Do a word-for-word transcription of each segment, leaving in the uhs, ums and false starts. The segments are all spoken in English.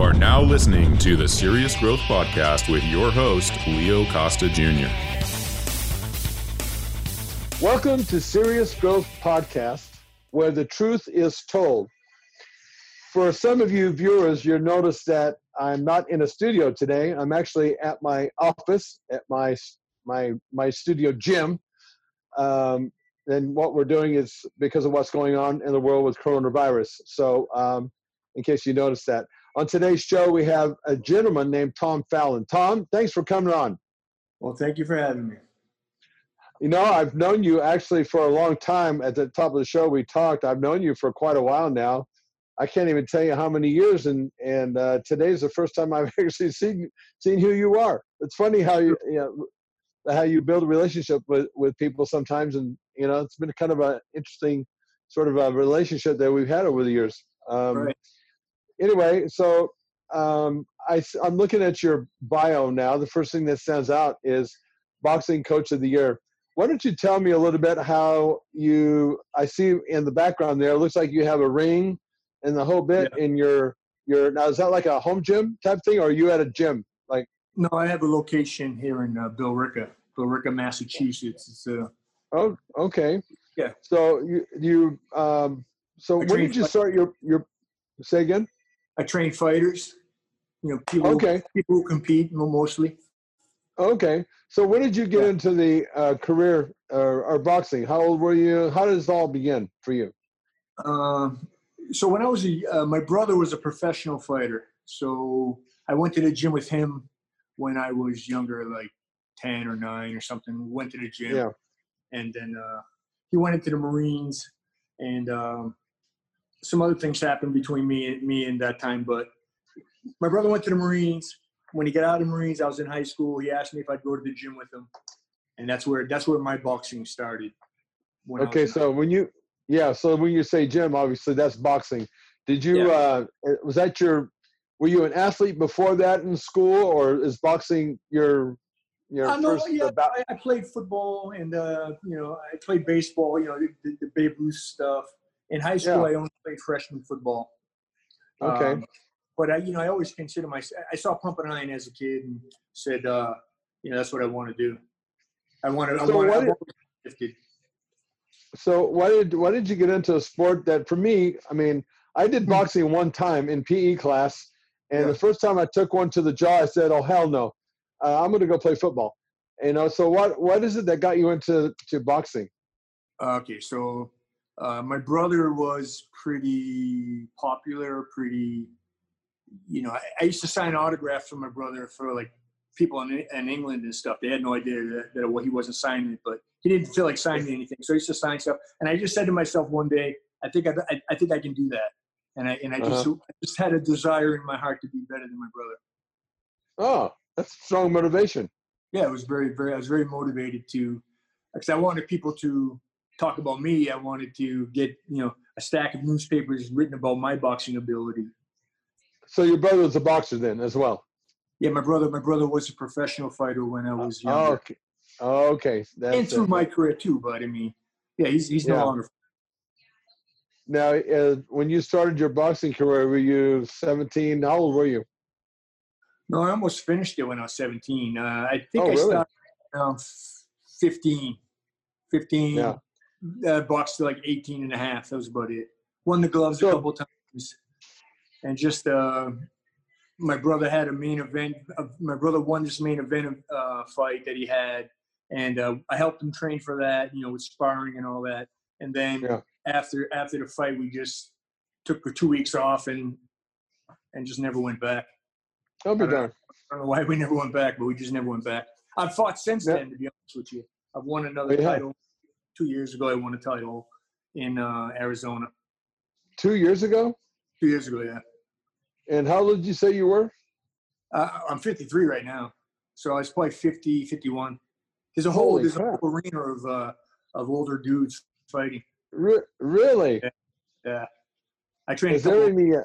are now listening to the Serious Growth Podcast with your host, Leo Costa Junior Welcome to Serious Growth Podcast, where the truth is told. For some of you viewers, you'll notice that I'm not in a studio today. I'm actually at my office, at my my my studio gym. Um, and what we're doing is because of what's going on in the world with coronavirus. So um, in case you noticed that. On today's show, we have a gentleman named Tom Fallon. Tom, thanks for coming on. Well, thank you for having me. You know, I've known you actually for a long time. At the top of the show, we talked. I've known you for quite a while now. I can't even tell you how many years, and and uh, today's the first time I've actually seen seen who you are. It's funny how you, you know, how you build a relationship with, with people sometimes, and you know, it's been kind of an interesting sort of a relationship that we've had over the years. Um, right. Anyway, so um, I, I'm looking at your bio now. The first thing that stands out is Boxing Coach of the Year. Why don't you tell me a little bit how you, I see in the background there, it looks like you have a ring and the whole bit Yeah. in your, your, now is that like a home gym type thing, or are you at a gym? Like, No, I have a location here in uh, Billerica, Billerica, Massachusetts. It's uh, oh, okay. Yeah. So you, you um, so I when train did you fight- start your, your, say again? I train fighters, you know, people, Okay. people who compete mostly. Okay. So when did you get Yeah. into the uh, career or, or boxing? How old were you? How did this all begin for you? Um, so when I was a, uh, my brother was a professional fighter. So I went to the gym with him when I was younger, like ten or nine or something. Went to the gym. Yeah. And then uh, he went into the Marines, and um, some other things happened between me and me and that time. But my brother went to the Marines. When he got out of the Marines, I was in high school. He asked me if I'd go to the gym with him, and that's where that's where my boxing started. when I Okay. was in- So when you, yeah. So when you say gym, obviously that's boxing. Did you, Yeah. uh, was that your, were you an athlete before that in school, or is boxing your, your I know, first? yeah, about, I, I played football and, uh, you know, I played baseball, you know, the, the Babe Ruth stuff. In high school, Yeah. I only played freshman football. Okay. Um, but, I, you know, I always consider myself – I saw Pumping Iron as a kid and said, uh, you know, that's what I want to do. I wanted – I So wanted, what I'm did- always gifted. So why did, why did you get into a sport that for me, I mean, I did boxing one time in P E class, and Yeah. the first time I took one to the jaw, I said, oh, hell no, uh, I'm going to go play football. You know, so what, what is it that got you into to boxing? Okay, so uh, my brother was pretty popular, pretty, you know, I, I used to sign autographs for my brother for like people in, in England and stuff. They had no idea that, that he wasn't signing it, but he didn't feel like signing anything. So he used to sign stuff. And I just said to myself one day, I think I, I, I think I can do that. And I, and I just, Uh-huh. I just had a desire in my heart to be better than my brother. Oh, that's strong motivation. Yeah, it was very, very, I was very motivated to, because I wanted people to talk about me. I wanted to get, you know, a stack of newspapers written about my boxing ability. So your brother was a boxer then as well? Yeah, my brother, my brother was a professional fighter when I was Oh, younger. okay. Oh, okay. That's And through it. my career too, but I mean, yeah, he's he's Yeah. no longer. Now, uh, when you started your boxing career, were you seventeen? How old were you? No, I almost finished it when I was seventeen. Uh, I think Oh, I really? started around fifteen. fifteen, Yeah. uh, boxed to like eighteen and a half. That was about it. Won the gloves So- a couple times. And just uh, my brother had a main event. Uh, my brother won this main event uh, fight that he had. And uh, I helped him train for that, you know, with sparring and all that. And then Yeah. after after the fight, we just took two weeks off and and just never went back. I'll be I don't- darned. I don't know why we never went back, but we just never went back. I've fought since Yeah. then, to be honest with you. I've won another Oh, yeah. title. Two years ago, I won a title in uh, Arizona. Two years ago? Two years ago, yeah. And how old did you say you were? Uh, I'm fifty-three right now. So I was probably fifty, fifty-one. There's a whole, Holy there's a crap. whole arena of, uh, of older dudes fighting. Re- really? Yeah. I trained a Is there couple. any? Uh,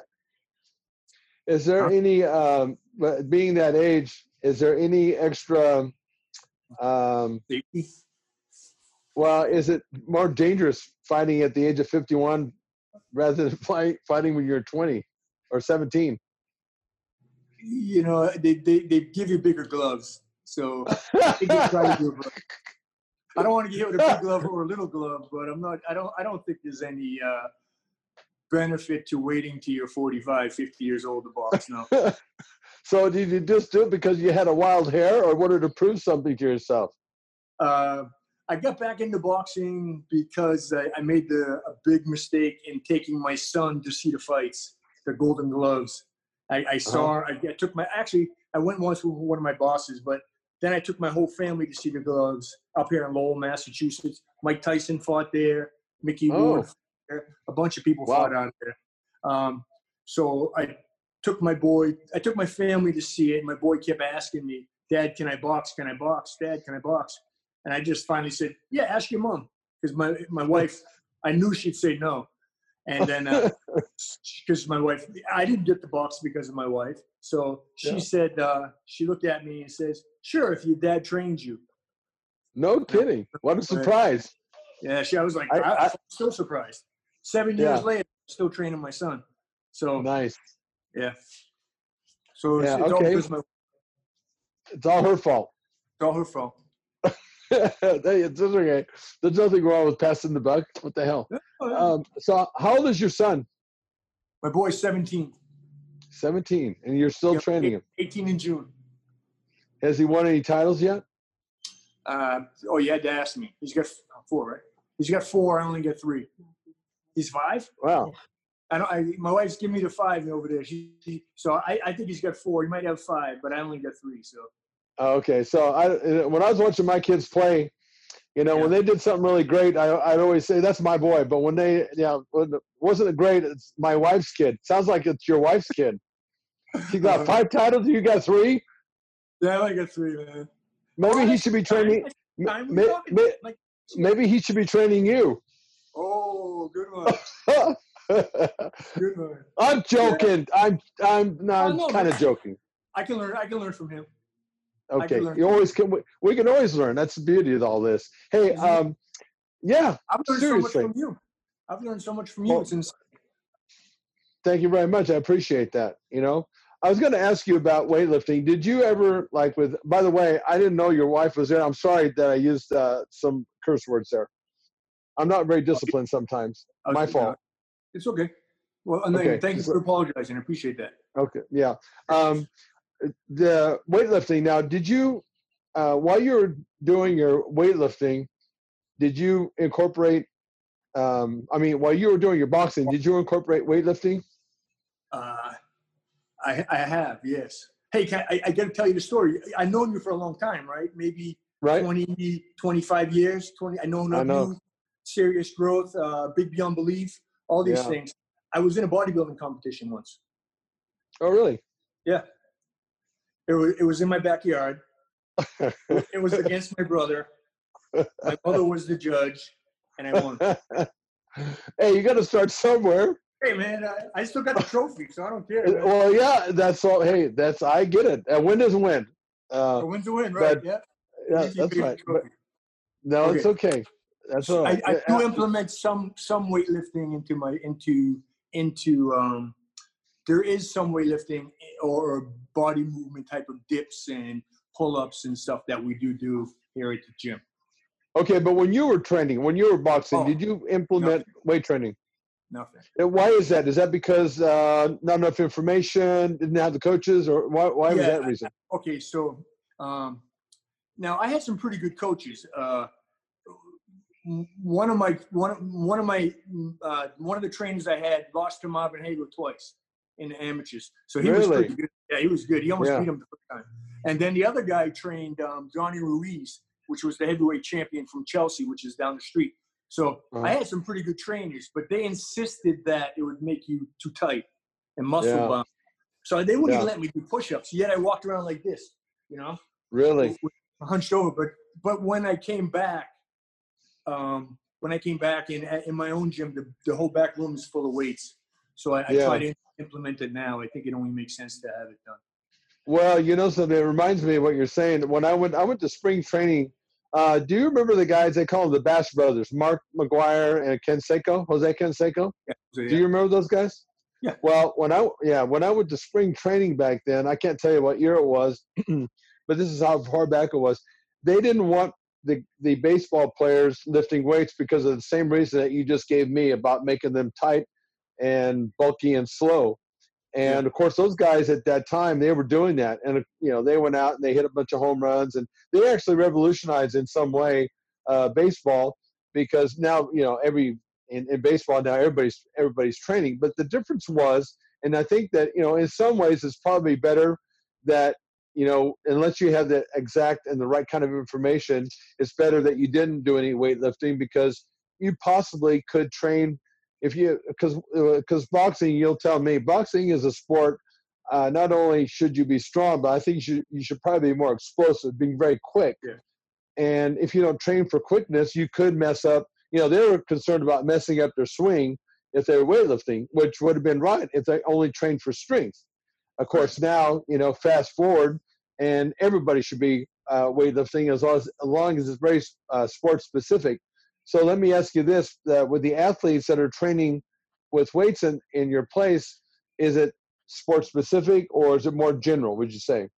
is there Huh? any? Um, but being that age, is there any extra? Um, Safety. well, is it more dangerous fighting at the age of fifty-one rather than fight, fighting when you're twenty or seventeen? you know, they, they, they give you bigger gloves. So I think they try to do it. I don't want to give it a big glove or a little glove, but I'm not, I don't, I don't think there's any uh, benefit to waiting till you're forty-five, fifty years old to box. No. So did you just do it because you had a wild hair or wanted to prove something to yourself? Uh, I got back into boxing because I, I made the, a big mistake in taking my son to see the fights, the Golden Gloves. I, I saw, uh-huh. I, I took my, actually, I went once with one of my bosses, but then I took my whole family to see the Gloves up here in Lowell, Massachusetts. Mike Tyson fought there. Mickey Oh. Ward fought there. A bunch of people Wow. fought out there. Um, so I took my boy, I took my family to see it. And my boy kept asking me, Dad, can I box? Can I box? Dad, can I box? And I just finally said, yeah, ask your mom. Because my, my wife, I knew she'd say no. And then, because uh, my wife, I didn't get the box because of my wife. So she Yeah. said, uh, she looked at me and says, sure, if your dad trains you. No kidding. What a surprise. Yeah, she, I was like, I- I, I- I'm still surprised. Seven years Yeah. later, I'm still training my son. So, Nice. yeah. So it's, Yeah, it's, all, okay. because my, it's It's all her fault. all her fault. It's okay. There's nothing wrong with passing the buck. What the hell? Oh, yeah. Um, so how old is your son? My boy's seventeen. seventeen. And you're still Yeah, training him. eighteen in June. Has he won any titles yet? Uh, oh, you had to ask me. He's got four, right? He's got four. I only got three. He's five? Wow. I don't. I, my wife's giving me the five over there. She, she, so I, I think he's got four. He might have five, but I only got three. So Okay. So I, when I was watching my kids play, you know, Yeah. when they did something really great, I, I'd always say, that's my boy. But when they, yeah, when it wasn't great, it's my wife's kid. Sounds like it's your wife's kid. She got five titles. You got three. yeah, I only got three, man. Maybe Oh, he that's should be fine. training. That's fine. We're may- talking may- like- Maybe he should be training you. Oh, good one. Good one. I'm joking. I'm I'm no, Oh, I'm no, kind of man. joking. I can learn. I can learn from him. I Okay, can learn. you always can. We, we can always learn. That's the beauty of all this. Hey, Mhm. um, yeah. I've learned Seriously. so much from you. I've learned so much from you Well, since. Thank you very much. I appreciate that. You know, I was going to ask you about weightlifting. Did you ever like with? By the way, I didn't know your wife was there. I'm sorry that I used uh, some curse words there. I'm not very disciplined sometimes. I was- My fault. It's okay. Well, and Okay. thank you for apologizing. I appreciate that. Okay. Yeah. Um, the weightlifting. Now, did you, uh, while you were doing your weightlifting, did you incorporate? Um, I mean, while you were doing your boxing, did you incorporate weightlifting? Uh, I, I have, yes. Hey, can I, I got to tell you the story. I've known you for a long time, right? Maybe Right. twenty, twenty-five years. twenty. I know I know. you, Serious Growth, uh, Big Beyond Belief, all these Yeah. things. I was in a bodybuilding competition once. Oh, really? Yeah. It was, it was in my backyard. It was against my brother. My mother was the judge, and I won. Hey, you got to start somewhere. Hey, man, I, I still got the trophy, so I don't care. Man. Well, yeah, that's all. Hey, that's I get it. A win is a win. Uh, A win's a win, right? but- Yeah. yeah, Easy that's big right. But, trophy. no, Okay. it's okay. That's all I, right. I do Uh, implement some some weightlifting into my into into um there is some weightlifting or body movement type of dips and pull-ups and stuff that we do do here at the gym. Okay, but when you were training, when you were boxing, Oh, did you implement weight training? Nothing. And why is that? Is that because uh, not enough information, didn't have the coaches, or why, why was Yeah, that reason? Okay, so um now I had some pretty good coaches. Uh one of my one one of my uh, one of the trainers I had lost to Marvin Hagler twice in the amateurs, so he was Really? pretty good. Yeah, he was good. He almost Yeah. beat him the first time. And then the other guy trained um, Johnny Ruiz, which was the heavyweight champion from Chelsea, which is down the street. So Uh-huh. I had some pretty good trainers, but they insisted that it would make you too tight and muscle Yeah. bound. So they wouldn't Yeah. even let me do push-ups. Yet I walked around like this, you know. Really? Hunched over. But but when I came back, um, when I came back in in my own gym, the, the whole back room is full of weights. So I, I Yeah. try to implement it now. I think it only makes sense to have it done. Well, you know something. It reminds me of what you're saying. When I went, I went to spring training. Uh, do you remember the guys? They call them the Bash Brothers, Mark McGuire and Ken Seiko, Jose Canseco. Yeah. So, Do yeah. you remember those guys? Yeah. Well, when I yeah when I went to spring training back then, I can't tell you what year it was, but this is how far back it was. They didn't want the the baseball players lifting weights because of the same reason that you just gave me about making them tight and bulky and slow. And Yeah. of course, those guys at that time, they were doing that, and you know they went out and they hit a bunch of home runs, and they actually revolutionized in some way uh, baseball, because now you know every in, in baseball now everybody's everybody's training. But the difference was, and I think that you know in some ways it's probably better that you know unless you have the exact and the right kind of information, it's better that you didn't do any weightlifting, because you possibly could train if you because because boxing, you'll tell me, boxing is a sport. Uh, not only should you be strong, but I think you should, you should probably be more explosive, being very quick. Yeah. And if you don't train for quickness, you could mess up. You know, they were concerned about messing up their swing if they were weightlifting, which would have been right if they only trained for strength. Of course, now, you know, fast forward, and everybody should be uh, weightlifting as long as, as long as it's very uh, sport specific. So let me ask you this: uh, with the athletes that are training with weights in, in your place, is it sport specific or is it more general, would you say?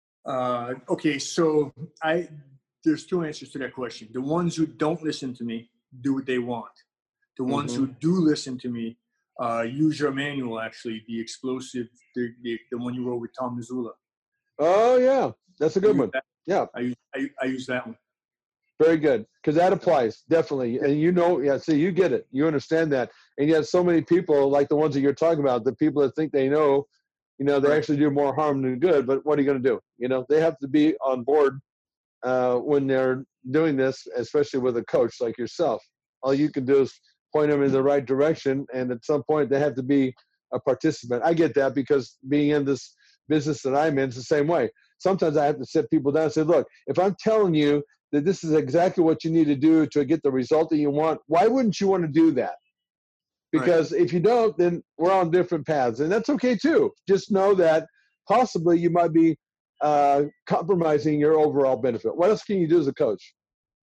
Uh, okay, so I there's two answers to that question. The ones who don't listen to me do what they want. The ones Mm-hmm. who do listen to me uh, use your manual, actually, the explosive, the, the, the one you wrote with Tom Missoula. Oh, yeah. That's a good one. That. Yeah. I use, I, I use that one. Very good. Because that applies, definitely. And you know, yeah, see, you get it. You understand that. And yet so many people, like the ones that you're talking about, the people that think they know, you know, they Right. actually do more harm than good. But what are you going to do? You know, they have to be on board uh, when they're doing this, especially with a coach like yourself. All you can do is point them in the right direction, and at some point they have to be a participant. I get that, because being in this business that I'm in, it's the same way. Sometimes I have to sit people down and say, look, if I'm telling you that this is exactly what you need to do to get the result that you want, why wouldn't you want to do that? Because right. if you don't, then we're on different paths, and that's okay too. Just know that possibly you might be uh, compromising your overall benefit. What else can you do as a coach?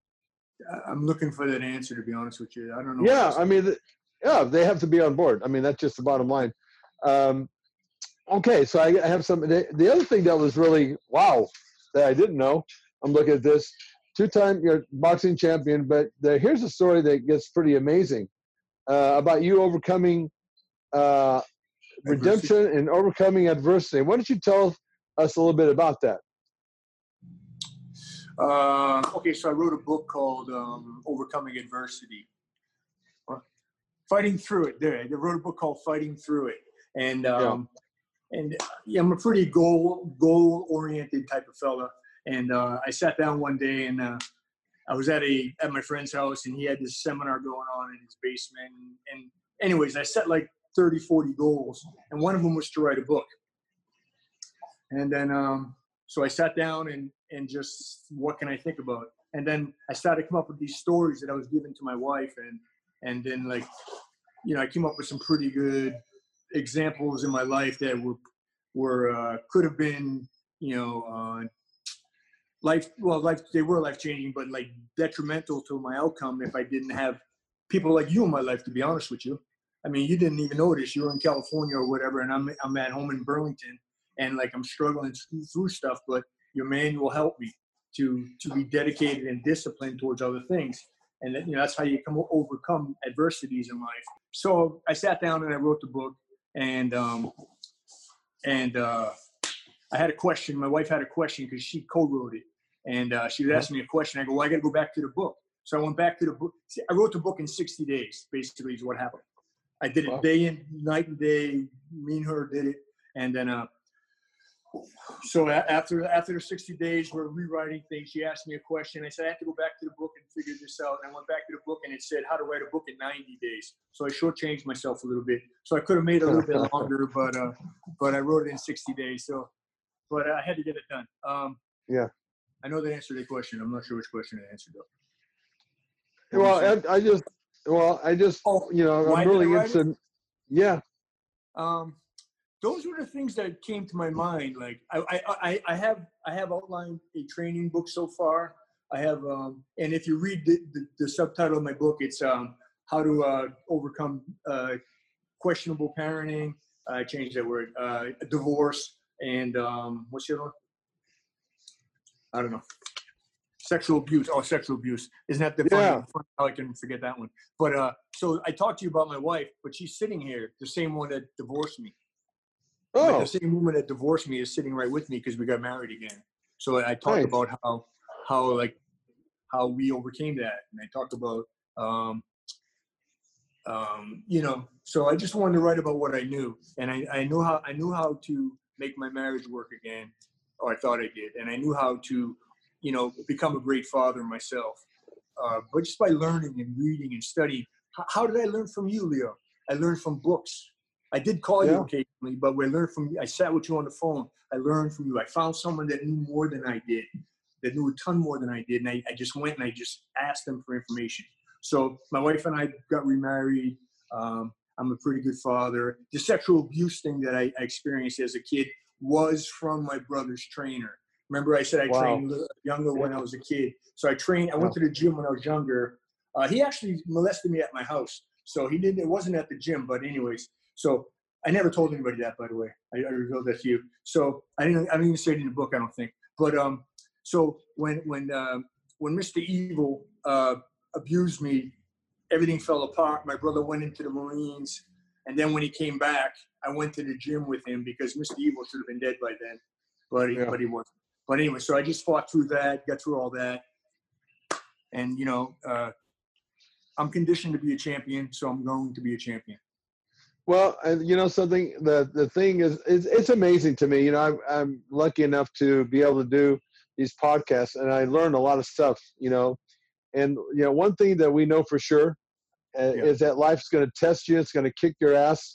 I'm looking for that answer, to be honest with you. I don't know. Yeah, I mean, yeah, they have to be on board. I mean, that's just the bottom line. Um, okay, so I have some. The, the other thing that was really wow that I didn't know. I'm looking at this. Two-time you're boxing champion, but the, here's a story that gets pretty amazing uh, about you overcoming uh, redemption and overcoming adversity. Why don't you tell us a little bit about that? Uh, okay, so I wrote a book called um, Overcoming Adversity. Fighting Through It. There, I wrote a book called Fighting Through It, and um, yeah. and yeah, I'm a pretty goal goal oriented type of fella. And uh, I sat down one day, and uh, I was at a at my friend's house, and he had this seminar going on in his basement. And, and anyways, I set like thirty, forty goals, and one of them was to write a book. And then, um, so I sat down and and just, what can I think about? And then I started to come up with these stories that I was giving to my wife, and and then like, you know, I came up with some pretty good examples in my life that were were uh, could have been, you know, uh, life well life they were life changing, but like detrimental to my outcome if I didn't have people like you in my life, to be honest with you. I mean, you didn't even notice. You were in California or whatever, and I'm I'm at home in Burlington, and like I'm struggling through stuff, but your manual helped me to to be dedicated and disciplined towards other things. And you know, that's how you come overcome adversities in life. So I sat down and I wrote the book, and um, and uh, I had a question. My wife had a question because she co-wrote it, and uh, she was asking me a question. I go, well, I got to go back to the book. So I went back to the book. See, I wrote the book in sixty days, basically, is what happened. I did it wow. day and night and day. Me and her did it, and then uh, so after after the sixty days, we're rewriting things. She asked me a question. I said I have to go back to the book and figure this out. And I went back to the book, and it said how to write a book in ninety days. So I shortchanged myself a little bit. So I could have made it a little bit longer, but uh, but I wrote it in sixty days. So, but I had to get it done. Um, yeah, I know the answer to the question. I'm not sure which question I answered though. What well, I, I just well, I just oh, you know, I'm really interested. Yeah. Um. Those were the things that came to my mind. Like I, I, I have, I have outlined a training book so far. I have, um, and if you read the, the, the subtitle of my book, it's um, how to uh, overcome uh, questionable parenting, I changed that word. Uh, divorce and um, what's the other one? I don't know. Sexual abuse. Oh, sexual abuse. Isn't that the Yeah. funny, funny how I can forget that one? But uh, so I talked to you about my wife, but she's sitting here, the same one that divorced me. But Oh, the same woman that divorced me is sitting right with me because we got married again. So I talked nice. about how, how like, how we overcame that, and I talked about, um, um, you know. So I just wanted to write about what I knew, and I, I knew how I knew how to make my marriage work again, or I thought I did, and I knew how to, you know, become a great father myself. Uh, but just by learning and reading and studying. How, how did I learn from you, Leo? I learned from books. I did call Yeah. you occasionally, but we learned from you. I sat with you on the phone. I learned from you. I found someone that knew more than I did, that knew a ton more than I did. And I, I just went and I just asked them for information. So my wife and I got remarried. Um, I'm a pretty good father. The sexual abuse thing that I, I experienced as a kid was from my brother's trainer. Remember I said I Wow. trained younger when Yeah. I was a kid. So I trained, I went to the gym when I was younger. Uh, he actually molested me at my house. So he didn't, it wasn't at the gym, but anyways. So I never told anybody that, by the way. I, I revealed that to you. So I didn't, I didn't even say it in the book, I don't think. But um, so when, when, um, when Mister Evil uh, abused me, everything fell apart. My brother went into the Marines. And then when he came back, I went to the gym with him because Mister Evil should have been dead by then, but he, Yeah. but he wasn't. But anyway, so I just fought through that, got through all that. And, you know, uh, I'm conditioned to be a champion, so I'm going to be a champion. Well, and you know something, the the thing is, it's, it's amazing to me. You know, I'm I'm lucky enough to be able to do these podcasts, and I learn a lot of stuff. You know, and you know, one thing that we know for sure uh, Yeah. is that life's going to test you. It's going to kick your ass,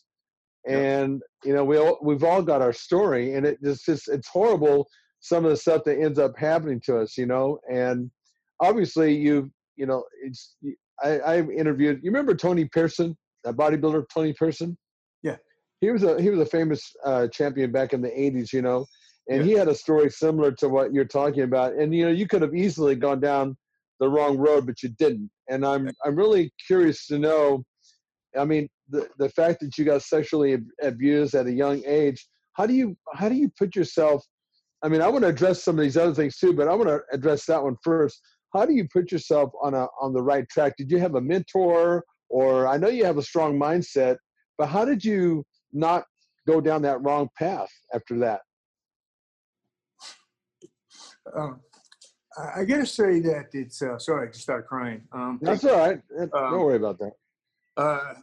and you know, we all, we've all got our story, and it just just it's horrible. Some of the stuff that ends up happening to us, you know, and obviously you you know, it's I I've interviewed. You remember Tony Pearson, that bodybuilder, Tony Pearson? Yeah. He was a he was a famous uh, champion back in the eighties, you know, and Yeah. he had a story similar to what you're talking about. And you know, you could have easily gone down the wrong road, but you didn't. And I'm I'm really curious to know. I mean, the the fact that you got sexually ab- abused at a young age. How do you how do you put yourself? I mean, I want to address some of these other things too, but I want to address that one first. How do you put yourself on a on the right track? Did you have a mentor, or I know you have a strong mindset, but how did you not go down that wrong path after that? Um, I, I got to say that it's, uh, sorry, I just started crying. Um, That's all right. Don't um, worry about that. uh,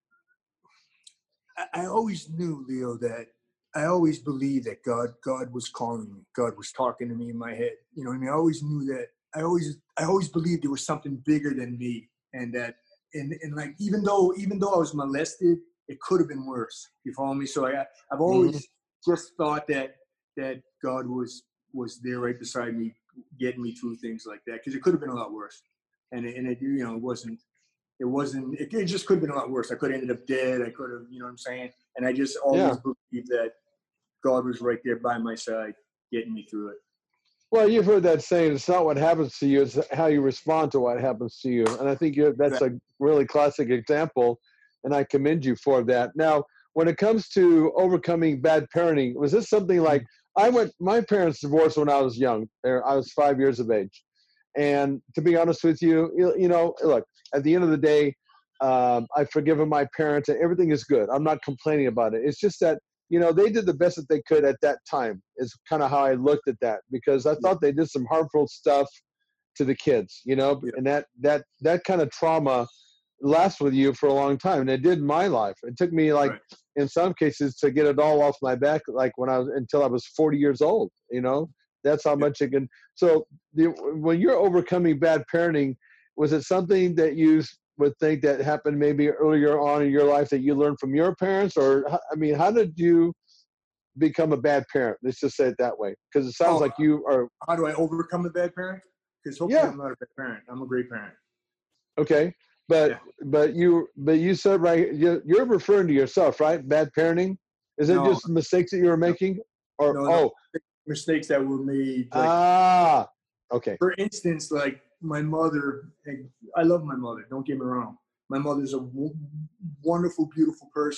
I, I always knew, Leo, that I always believed that God, God was calling me. God was talking to me in my head. You know what I mean? I always knew that. I always, I always believed there was something bigger than me, and that, and, and like, even though, even though I was molested, it could have been worse. You follow me? So I, I've always mm-hmm. just thought that, that God was, was there right beside me, getting me through things like that, because it could have been a lot worse. And it, and it, you know, it wasn't, it wasn't, it, it just could have been a lot worse. I could have ended up dead. I could have, you know what I'm saying? And I just always yeah. believed that God was right there by my side, getting me through it. Well, you've heard that saying, it's not what happens to you, it's how you respond to what happens to you. And I think you're, that's a really classic example, and I commend you for that. Now, when it comes to overcoming bad parenting, was this something like, I went, my parents divorced when I was young. I was five years of age. And to be honest with you, you know, look, at the end of the day, um, I've forgiven my parents and everything is good. I'm not complaining about it. It's just that, you know, they did the best that they could at that time is kind of how I looked at that, because I thought they did some harmful stuff to the kids, you know, yeah. and that, that, that kind of trauma lasts with you for a long time. And it did in my life. It took me like, right. in some cases to get it all off my back, like when I was, until I was forty years old, you know, that's how much it can. So the, when you're overcoming bad parenting, was it something that you would think that happened maybe earlier on in your life that you learned from your parents? Or, I mean, how did you become a bad parent? Let's just say it that way. Because it sounds oh, like you are. How do I overcome a bad parent? Because hopefully yeah. I'm not a bad parent. I'm a great parent. Okay. But, yeah. but you, but you said, right, you, you're referring to yourself, right? Bad parenting. Is it no. just mistakes that you were making? Or, no, no. oh, mistakes that were made. Like, ah, okay. For instance, like my mother, I love my mother, don't get me wrong. My mother's a w- wonderful, beautiful person,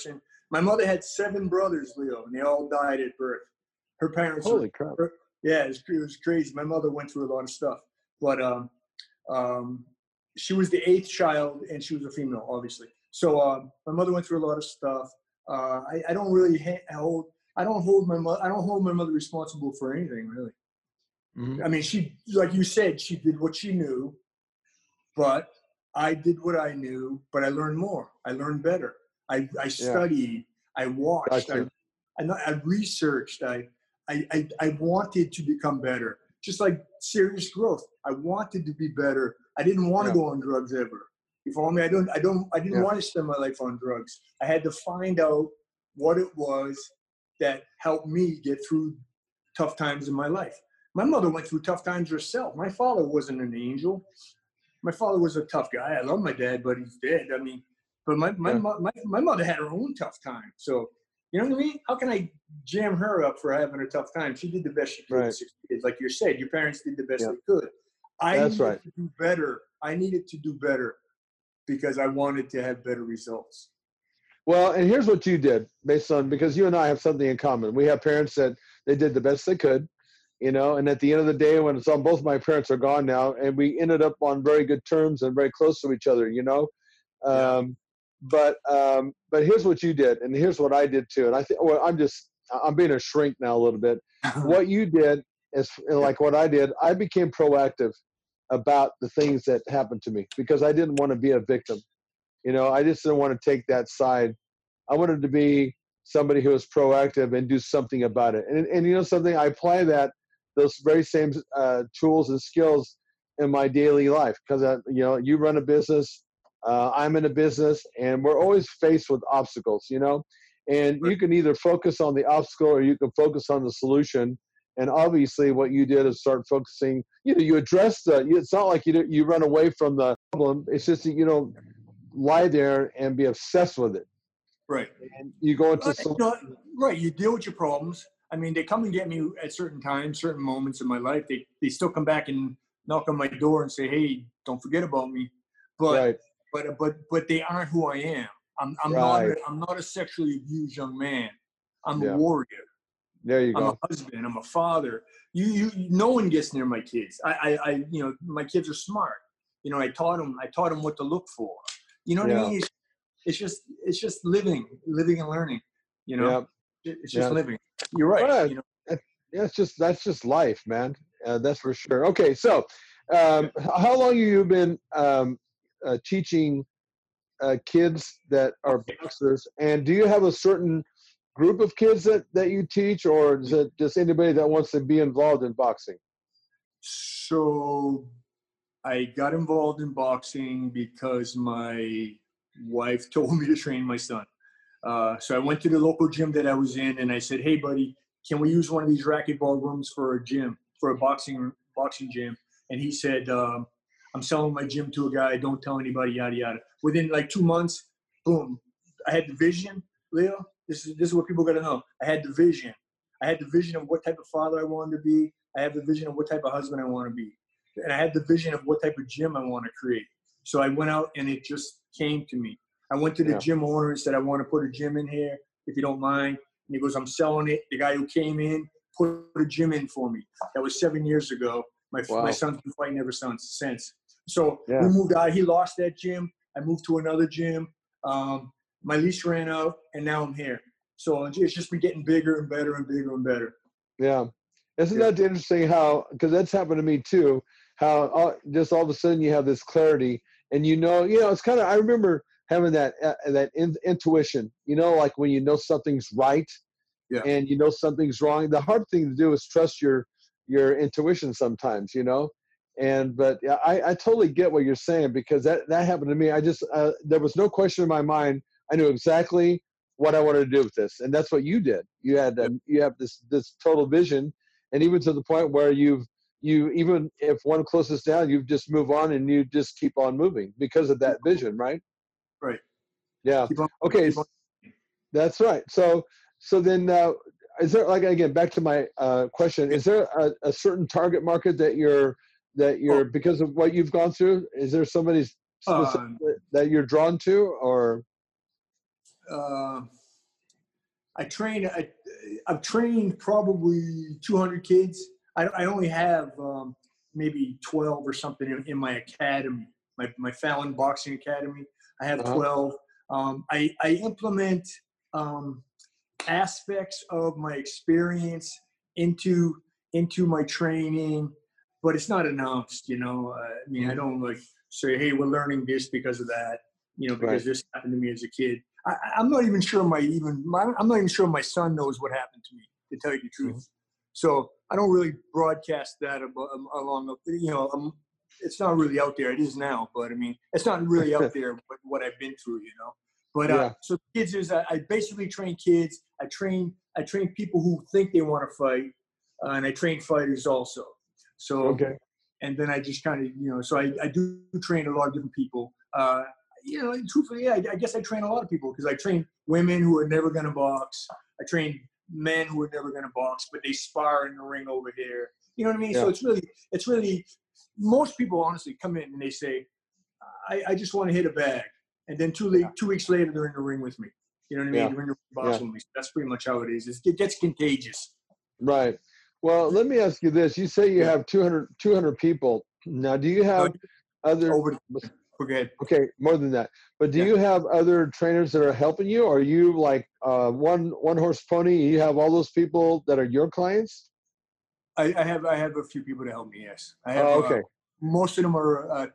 My mother had seven brothers, Leo, and they all died at birth. Her parents. Holy were, crap. her, yeah, it was, it was crazy. My mother went through a lot of stuff, but um, um, she was the eighth child, and she was a female, obviously. So um, my mother went through a lot of stuff. Uh, I, I don't really ha- hold. I don't hold my mother. I don't hold my mother responsible for anything, really. Mm-hmm. I mean, she, like you said, she did what she knew, but I did what I knew. But I learned more. I learned better. I, I studied. Yeah. I watched. Gotcha. I, I, I researched. I, I, I, I wanted to become better. Just like serious growth. I wanted to be better. I didn't want yeah. to go on drugs ever. You follow me? I don't. I don't. I didn't yeah. want to spend my life on drugs. I had to find out what it was that helped me get through tough times in my life. My mother went through tough times herself. My father wasn't an angel. My father was a tough guy. I love my dad, but he's dead. I mean, but my my, yeah. my, my mother had her own tough time. So, you know what I mean? How can I jam her up for having a tough time? She did the best she could right. with six kids. Like you said, your parents did the best yeah. they could. I That's needed right. to do better. I needed to do better because I wanted to have better results. Well, and here's what you did based on, because you and I have something in common. We have parents that they did the best they could, you know, and at the end of the day, when it's on, both my parents are gone now, and we ended up on very good terms and very close to each other, you know. Um, yeah. But um, but here's what you did, and here's what I did too. And I think, well, I'm just, I'm being a shrink now a little bit. What you did is like what I did. I became proactive about the things that happened to me because I didn't want to be a victim. You know, I just didn't want to take that side. I wanted to be somebody who was proactive and do something about it. And, and you know something, I apply that, those very same uh, tools and skills in my daily life because, you know, you run a business, uh, I'm in a business, and we're always faced with obstacles, you know, and you can either focus on the obstacle or you can focus on the solution. And obviously what you did is start focusing, you know, you address the, it's not like you you run away from the problem. It's just that you don't lie there and be obsessed with it. Right. And you go into some, you know, right. You deal with your problems. I mean, they come and get me at certain times, certain moments in my life. They they still come back and knock on my door and say, "Hey, don't forget about me." But right. but but but they aren't who I am. I'm I'm right. not a, I'm not a sexually abused young man. I'm yeah. a warrior. There you I'm go. a husband. I'm a father. You you no one gets near my kids. I I, I you know my kids are smart. You know I taught them I taught them what to look for. You know what yeah. I mean? It's, it's just it's just living, living and learning. You know, yeah. it's just yeah. living. You're right. Well, you know, yeah, it's just that's just life, man. Uh, that's for sure. Okay, so um, how long have you been um, uh, teaching uh, kids that are boxers, and do you have a certain group of kids that that you teach, or is it just anybody that wants to be involved in boxing? So I got involved in boxing because my wife told me to train my son. Uh, so I went to the local gym that I was in, and I said, "Hey, buddy, can we use one of these racquetball rooms for a gym, for a boxing boxing gym?" And he said, um, "I'm selling my gym to a guy. Don't tell anybody, yada yada." Within like two months, boom, I had the vision, Leo. This is this is what people got to know. I had the vision. I had the vision of what type of father I wanted to be. I have the vision of what type of husband I want to be. And I had the vision of what type of gym I want to create. So I went out and it just came to me. I went to the yeah. gym owner and said, "I want to put a gym in here, if you don't mind." And he goes, "I'm selling it." The guy who came in put a gym in for me. That was seven years ago. My wow. my son's been fighting ever since. So yeah. we moved out. He lost that gym. I moved to another gym. Um, my lease ran out, and now I'm here. So it's just been getting bigger and better and bigger and better. Yeah. Isn't yeah. that interesting how, because that's happened to me too, how all, just all of a sudden you have this clarity and you know, you know, it's kind of, I remember having that, uh, that in, intuition, you know, like when you know something's right yeah. and you know something's wrong. The hard thing to do is trust your, your intuition sometimes, you know, and, but I, I totally get what you're saying because that, that happened to me. I just, uh, there was no question in my mind. I knew exactly what I wanted to do with this. And that's what you did. You had, um, you have this, this total vision. And even to the point where you've, you, even if one closes down, you just move on and you just keep on moving because of that vision, right? Right. Yeah. Keep on, okay. keep on. That's right. So, so then, uh, is there, like, again, back to my uh, question, is there a, a certain target market that you're, that you're, oh. because of what you've gone through, is there somebody specific um, that you're drawn to or? Uh, I train. I, I've trained probably two hundred kids. I, I only have um, maybe twelve or something in, in my academy, my my Fallon Boxing Academy. I have Uh-huh. twelve. Um, I I implement um, aspects of my experience into into my training, but it's not announced. You know, uh, I mean, I don't like say, "Hey, we're learning this because of that." You know, because Right. this happened to me as a kid. I, I'm not even sure my even my, I'm not even sure my son knows what happened to me, to tell you the truth. Mhm. So I don't really broadcast that about, um, along. You know, um, it's not really out there. It is now, but I mean, it's not really out there. What, what I've been through, you know. But uh, Yeah. so kids is I, I basically train kids. I train I train people who think they want to fight, uh, and I train fighters also. So Okay. and then I just kind of you know. So I, I do train a lot of different people. Uh, you know, and truthfully, yeah, I, I guess I train a lot of people because I train women who are never going to box. I train men who are never going to box, but they spar in the ring over here. You know what I mean? Yeah. So it's really, it's really, most people honestly come in and they say, I, I just want to hit a bag. And then two, le- two weeks later, they're in the ring with me. You know what I mean? Yeah. They're in the Yeah. boxing with me. That's pretty much how it is. It's, it gets contagious. Right. Well, let me ask you this. You say you Yeah. have two hundred, two hundred people. Now, do you have other, Over the, forget. okay, more than that, but do Yeah. you have other trainers that are helping you? Or are you like uh, one, one horse pony? You have all those people that are your clients? I, I have I have a few people to help me. Yes, I have. Oh, Uh, okay. most of them are. Uh,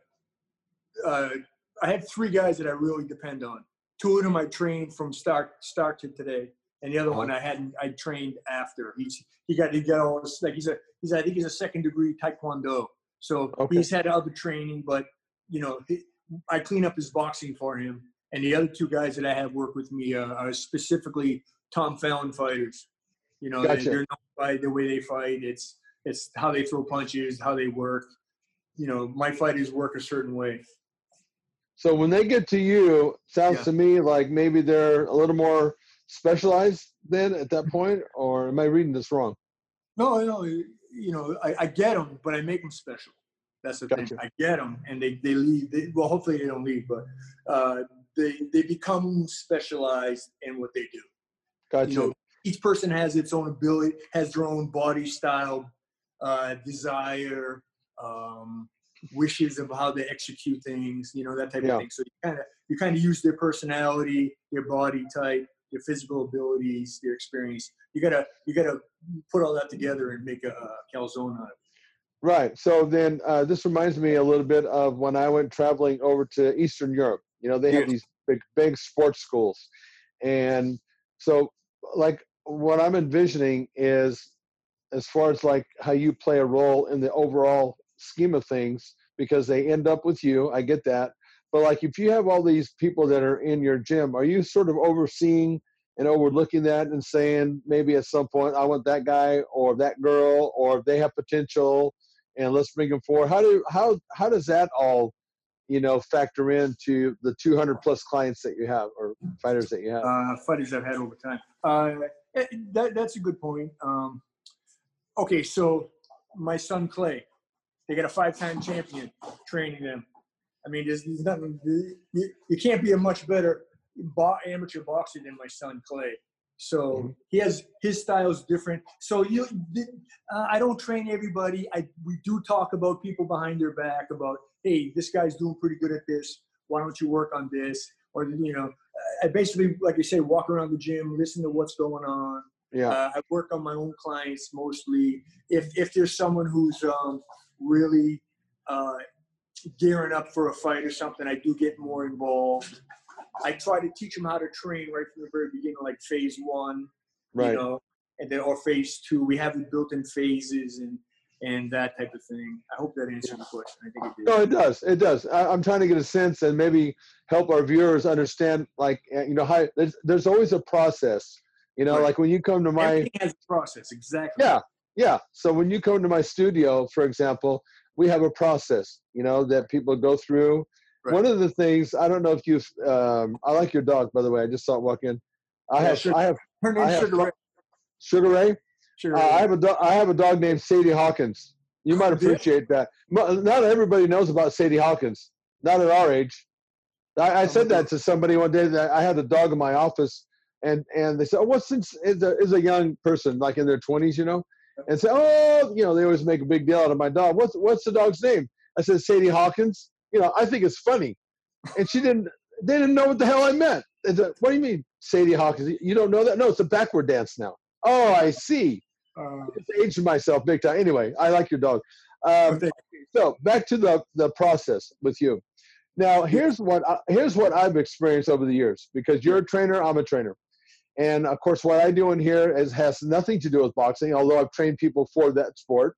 uh, I have three guys that I really depend on. Two of them I trained from start start to today, and the other Uh-huh. one I hadn't. I trained after. He's he got he got all this like he's a he's I think he's a second degree Taekwondo. So Okay. he's had other training, but you know he, I clean up his boxing for him. And the other two guys that I have work with me uh, are specifically Tom Fallon fighters. You know, Gotcha. they, they're not by the way they fight. It's it's how they throw punches, how they work. You know, my fighters work a certain way. So when they get to you, sounds Yeah. to me like maybe they're a little more specialized then at that point, or am I reading this wrong? No, no, you know, I, I get them, but I make them special. That's the Gotcha. thing. I get them, and they they leave. They, well, hopefully they don't leave, but uh, they they become specialized in what they do. Gotcha. You know, each person has its own ability, has their own body style, uh, desire, um, wishes of how they execute things. You know, that type Yeah. of thing. So you kind of you kind of use their personality, their body type, their physical abilities, their experience. You gotta you gotta put all that together and make a, a calzone out of it. Right. So then uh, this reminds me a little bit of when I went traveling over to Eastern Europe. You know, they have Yes. these big, big sports schools. And so, like, what I'm envisioning is as far as like how you play a role in the overall scheme of things, because they end up with you. I get that. But like, if you have all these people that are in your gym, are you sort of overseeing and overlooking that and saying maybe at some point I want that guy or that girl, or if they have potential and let's bring them forward? How do how how does that all, you know, factor into the two hundred plus clients that you have or fighters that you have? Uh, fighters I've had over time. Uh, that, that's a good point. Um, okay, so my son Clay, they got a five-time champion training them. I mean, there's, there's nothing. You, you can't be a much better bo- amateur boxer than my son Clay. So Mhm. he has his style is different. So you, uh, I don't train everybody. I we do talk about people behind their back about, hey, this guy's doing pretty good at this. Why don't you work on this? Or you know, I basically, like you say, walk around the gym, listen to what's going on. Yeah. Uh, I work on my own clients mostly. If if there's someone who's um, really uh, gearing up for a fight or something, I do get more involved. I try to teach them how to train right from the very beginning, like phase one, Right. you know, and then or phase two. We have it built in phases and and that type of thing. I hope that answered the question. I think it did. No, it does. It does. I, I'm trying to get a sense and maybe help our viewers understand, like, you know, how there's, there's always a process, you know, Right. like when you come to my, Everything has a process, exactly. yeah, yeah. So when you come to my studio, for example, we have a process, you know, that people go through. Right. One of the things, I don't know if you've, um, I like your dog, by the way. I just saw it walk in. I Yeah, have, Sugar- I have, Her I name's have Sugar Ray. Sugar Ray. Sugar Uh, Ray. I have a dog. I have a dog named Sadie Hawkins. You might Oh, do you? appreciate that. Mo- Not everybody knows about Sadie Hawkins. Not at our age. I, I said that to somebody one day that I had a dog in my office And and they say, oh, what's since is a is a young person like in their twenties, you know, and say, oh, you know, they always make a big deal out of my dog. What's what's the dog's name? I said Sadie Hawkins. You know, I think it's funny, and she didn't. They didn't know what the hell I meant. They said, what do you mean, Sadie Hawkins? You don't know that? No, it's a backward dance now. Oh, I see. Uh, It's aged myself big time. Anyway, I like your dog. Um, so back to the the process with you. Now, here's what I, here's what I've experienced over the years, because you're a trainer, I'm a trainer. And of course, what I do in here is has nothing to do with boxing, although I've trained people for that sport.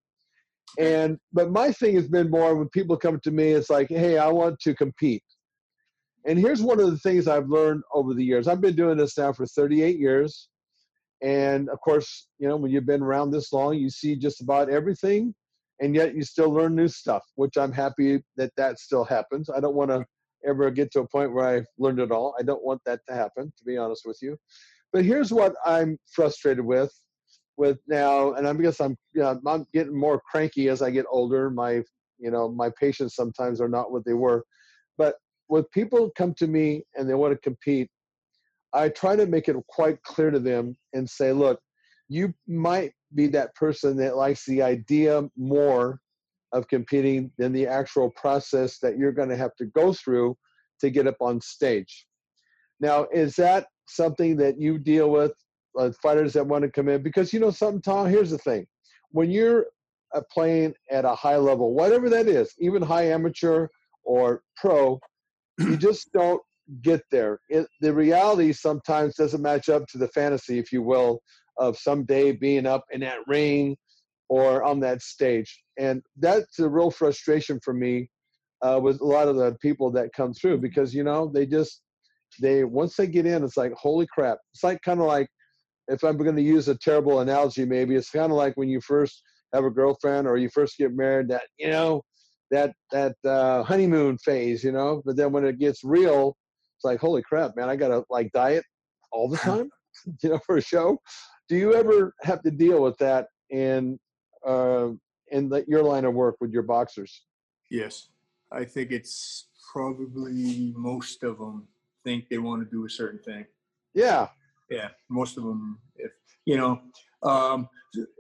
And but my thing has been more when people come to me, it's like, hey, I want to compete. And here's one of the things I've learned over the years. I've been doing this now for thirty-eight years. And of course, you know, when you've been around this long, you see just about everything, and yet you still learn new stuff, which I'm happy that that still happens. I don't want to ever get to a point where I've learned it all. I don't want that to happen, to be honest with you. But here's what I'm frustrated with, with now, and I guess I'm, you know, I'm getting more cranky as I get older. My, you know, my patience sometimes are not what they were. But when people come to me and they want to compete, I try to make it quite clear to them and say, look, you might be that person that likes the idea more of competing than the actual process that you're going to have to go through to get up on stage. Now, is that something that you deal with, uh, fighters that want to come in? Because, you know, something, Tom, here's the thing. When you're uh, playing at a high level, whatever that is, even high amateur or pro, you just don't get there. It, the reality sometimes doesn't match up to the fantasy, if you will, of someday being up in that ring or on that stage. And that's a real frustration for me uh, with a lot of the people that come through, because, you know, they just, they, once they get in, it's like, holy crap. It's like kind of like, if I'm going to use a terrible analogy, maybe it's kind of like when you first have a girlfriend or you first get married, that, you know, that, that uh, honeymoon phase, you know, but then when it gets real, it's like, holy crap, man, I got to like diet all the time, you know, for a show. Do you ever have to deal with that in, uh, in the, your line of work with your boxers? Yes. I think it's probably most of them think they want to do a certain thing. Yeah. Yeah. Most of them, if, you know, um,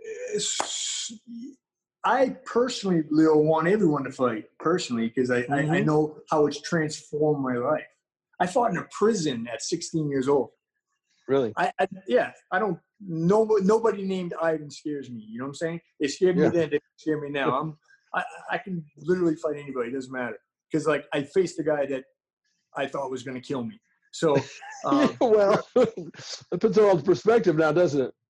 I personally, Leo, want everyone to fight personally, because I, mm-hmm. I, I know how it's transformed my life. I fought in a prison at sixteen years old. Really? I, I yeah. I don't. No, nobody named Ivan scares me. You know what I'm saying? They scared me yeah. then. They scare me now. I'm. I, I can literally fight anybody. It doesn't matter, because like I faced a guy that I thought was going to kill me. So. Um, yeah, well, that puts it all into perspective now, doesn't it?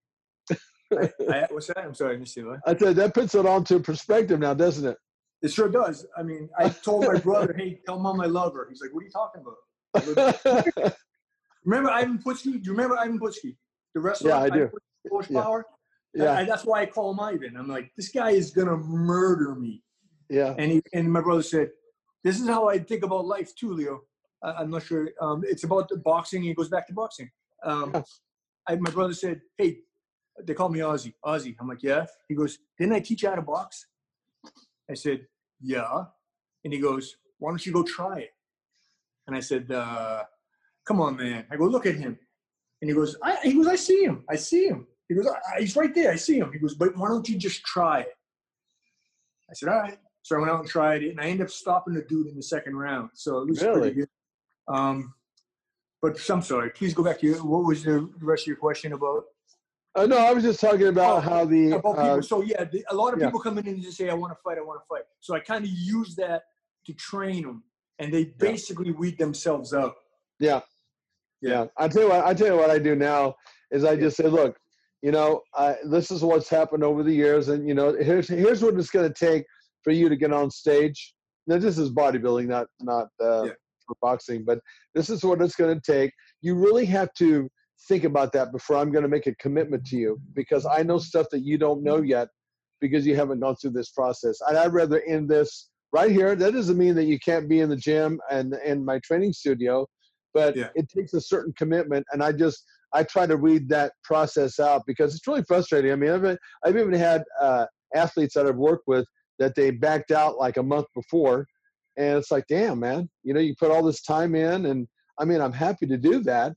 I, I, what's that? I'm sorry, I missed you. I said that puts it all into perspective now, doesn't it? It sure does. I mean, I told my brother, "Hey, tell mom I love her." He's like, "What are you talking about?" Remember Ivan Putski? Do you remember Ivan Putski, the wrestler? Yeah, I do. Horsepower. Yeah. yeah. I, I, that's why I call him Ivan. I'm like, this guy is gonna murder me. Yeah. And he and my brother said, "This is how I think about life too, Leo." I, I'm not sure. Um, it's about the boxing. He goes back to boxing. Um, yeah. I, my brother said, "Hey." They call me Ozzy. Ozzy. I'm like, yeah. He goes, didn't I teach you how to box? I said, yeah. And he goes, why don't you go try it? And I said, uh, come on, man. I go, look at him. And he goes, I, he goes, I see him. I see him. He goes, I, he's right there. I see him. He goes, but why don't you just try it? I said, all right. So I went out and tried it, and I ended up stopping the dude in the second round. So it was really? pretty good. Um, but I'm sorry. Please go back to your, what was the rest of your question about? Uh, no, I was just talking about oh, how the about people. Uh, so yeah, the, a lot of yeah. people come in and just say, "I want to fight, I want to fight." So I kind of use that to train them, and they basically yeah. weed themselves out. Yeah. yeah, yeah. I tell you what. I tell you what I do now is I yeah. just say, "Look, you know, uh, this is what's happened over the years, and you know, here's here's what it's going to take for you to get on stage. Now, this is bodybuilding, not not uh, yeah. for boxing, but this is what it's going to take. You really have to." Think about that before I'm going to make a commitment to you, because I know stuff that you don't know yet because you haven't gone through this process. And I'd rather end this right here. That doesn't mean that you can't be in the gym and in my training studio, but yeah. it takes a certain commitment. And I just, I try to read that process out because it's really frustrating. I mean, I've, I've even had uh, athletes that I've worked with that they backed out like a month before. And it's like, damn, man, you know, you put all this time in, and I mean, I'm happy to do that.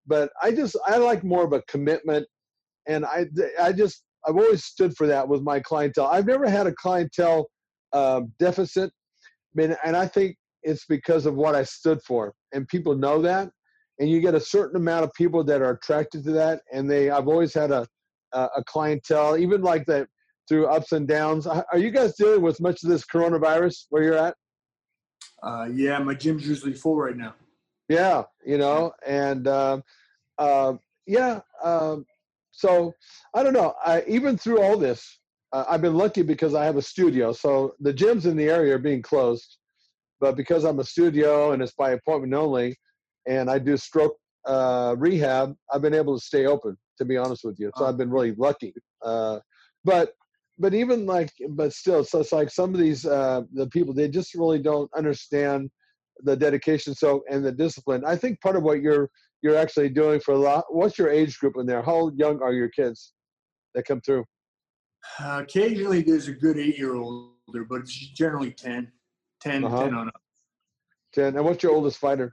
but I just I like more of a commitment, and I I just I've always stood for that with my clientele. I've never had a clientele uh, deficit, I mean, and I think it's because of what I stood for, and people know that, and you get a certain amount of people that are attracted to that, and they I've always had a a, a clientele, even like that through ups and downs. Are you guys dealing with much of this coronavirus where you're at? Uh, yeah, my gym's usually full right now. Yeah, you know, and uh, uh, yeah, um, so I don't know. I, even through all this, uh, I've been lucky because I have a studio. So the gyms in the area are being closed, but because I'm a studio and it's by appointment only, and I do stroke uh, rehab, I've been able to stay open, to be honest with you. So I've been really lucky. Uh, but but even like, but still, so it's like some of these uh, the people, they just really don't understand the dedication so and the discipline. I think part of what you're you're actually doing for a lot. What's your age group in there? How young are your kids that come through? Uh, occasionally there's a good eight-year-older, but it's generally ten, ten, Uh-huh. ten on up. ten. And what's your oldest fighter?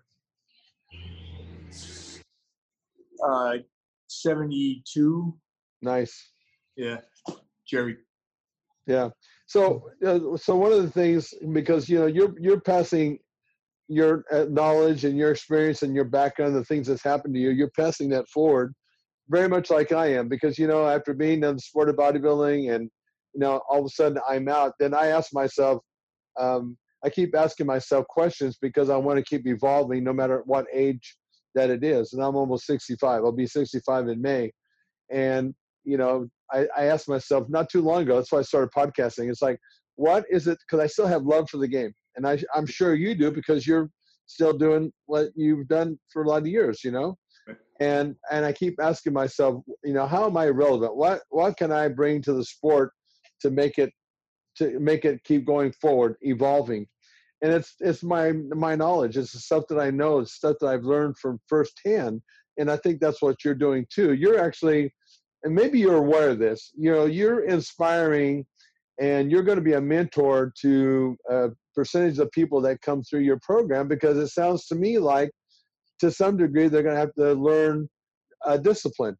Uh, seventy-two. Nice. Yeah, Jerry. Yeah. So, uh, so one of the things, because you know you're you're passing your uh, knowledge and your experience and your background, the things that's happened to you, you're passing that forward, very much like I am. Because you know, after being in the sport of bodybuilding, and you know, all of a sudden I'm out, then I ask myself, um, I keep asking myself questions because I want to keep evolving, no matter what age that it is. And I'm almost sixty-five. I'll be sixty-five in May, and you know, I, I asked myself not too long ago, that's why I started podcasting. It's like, what is it? Because I still have love for the game. And I, I'm sure you do, because you're still doing what you've done for a lot of years, you know? And and I keep asking myself, you know, how am I relevant? What what can I bring to the sport to make it to make it keep going forward, evolving? And it's it's my my knowledge. It's the stuff that I know. It's stuff that I've learned from firsthand. And I think that's what you're doing too. You're actually, and maybe you're aware of this, you know, you're inspiring, and you're going to be a mentor to a percentage of people that come through your program, because it sounds to me like to some degree they're going to have to learn uh, discipline.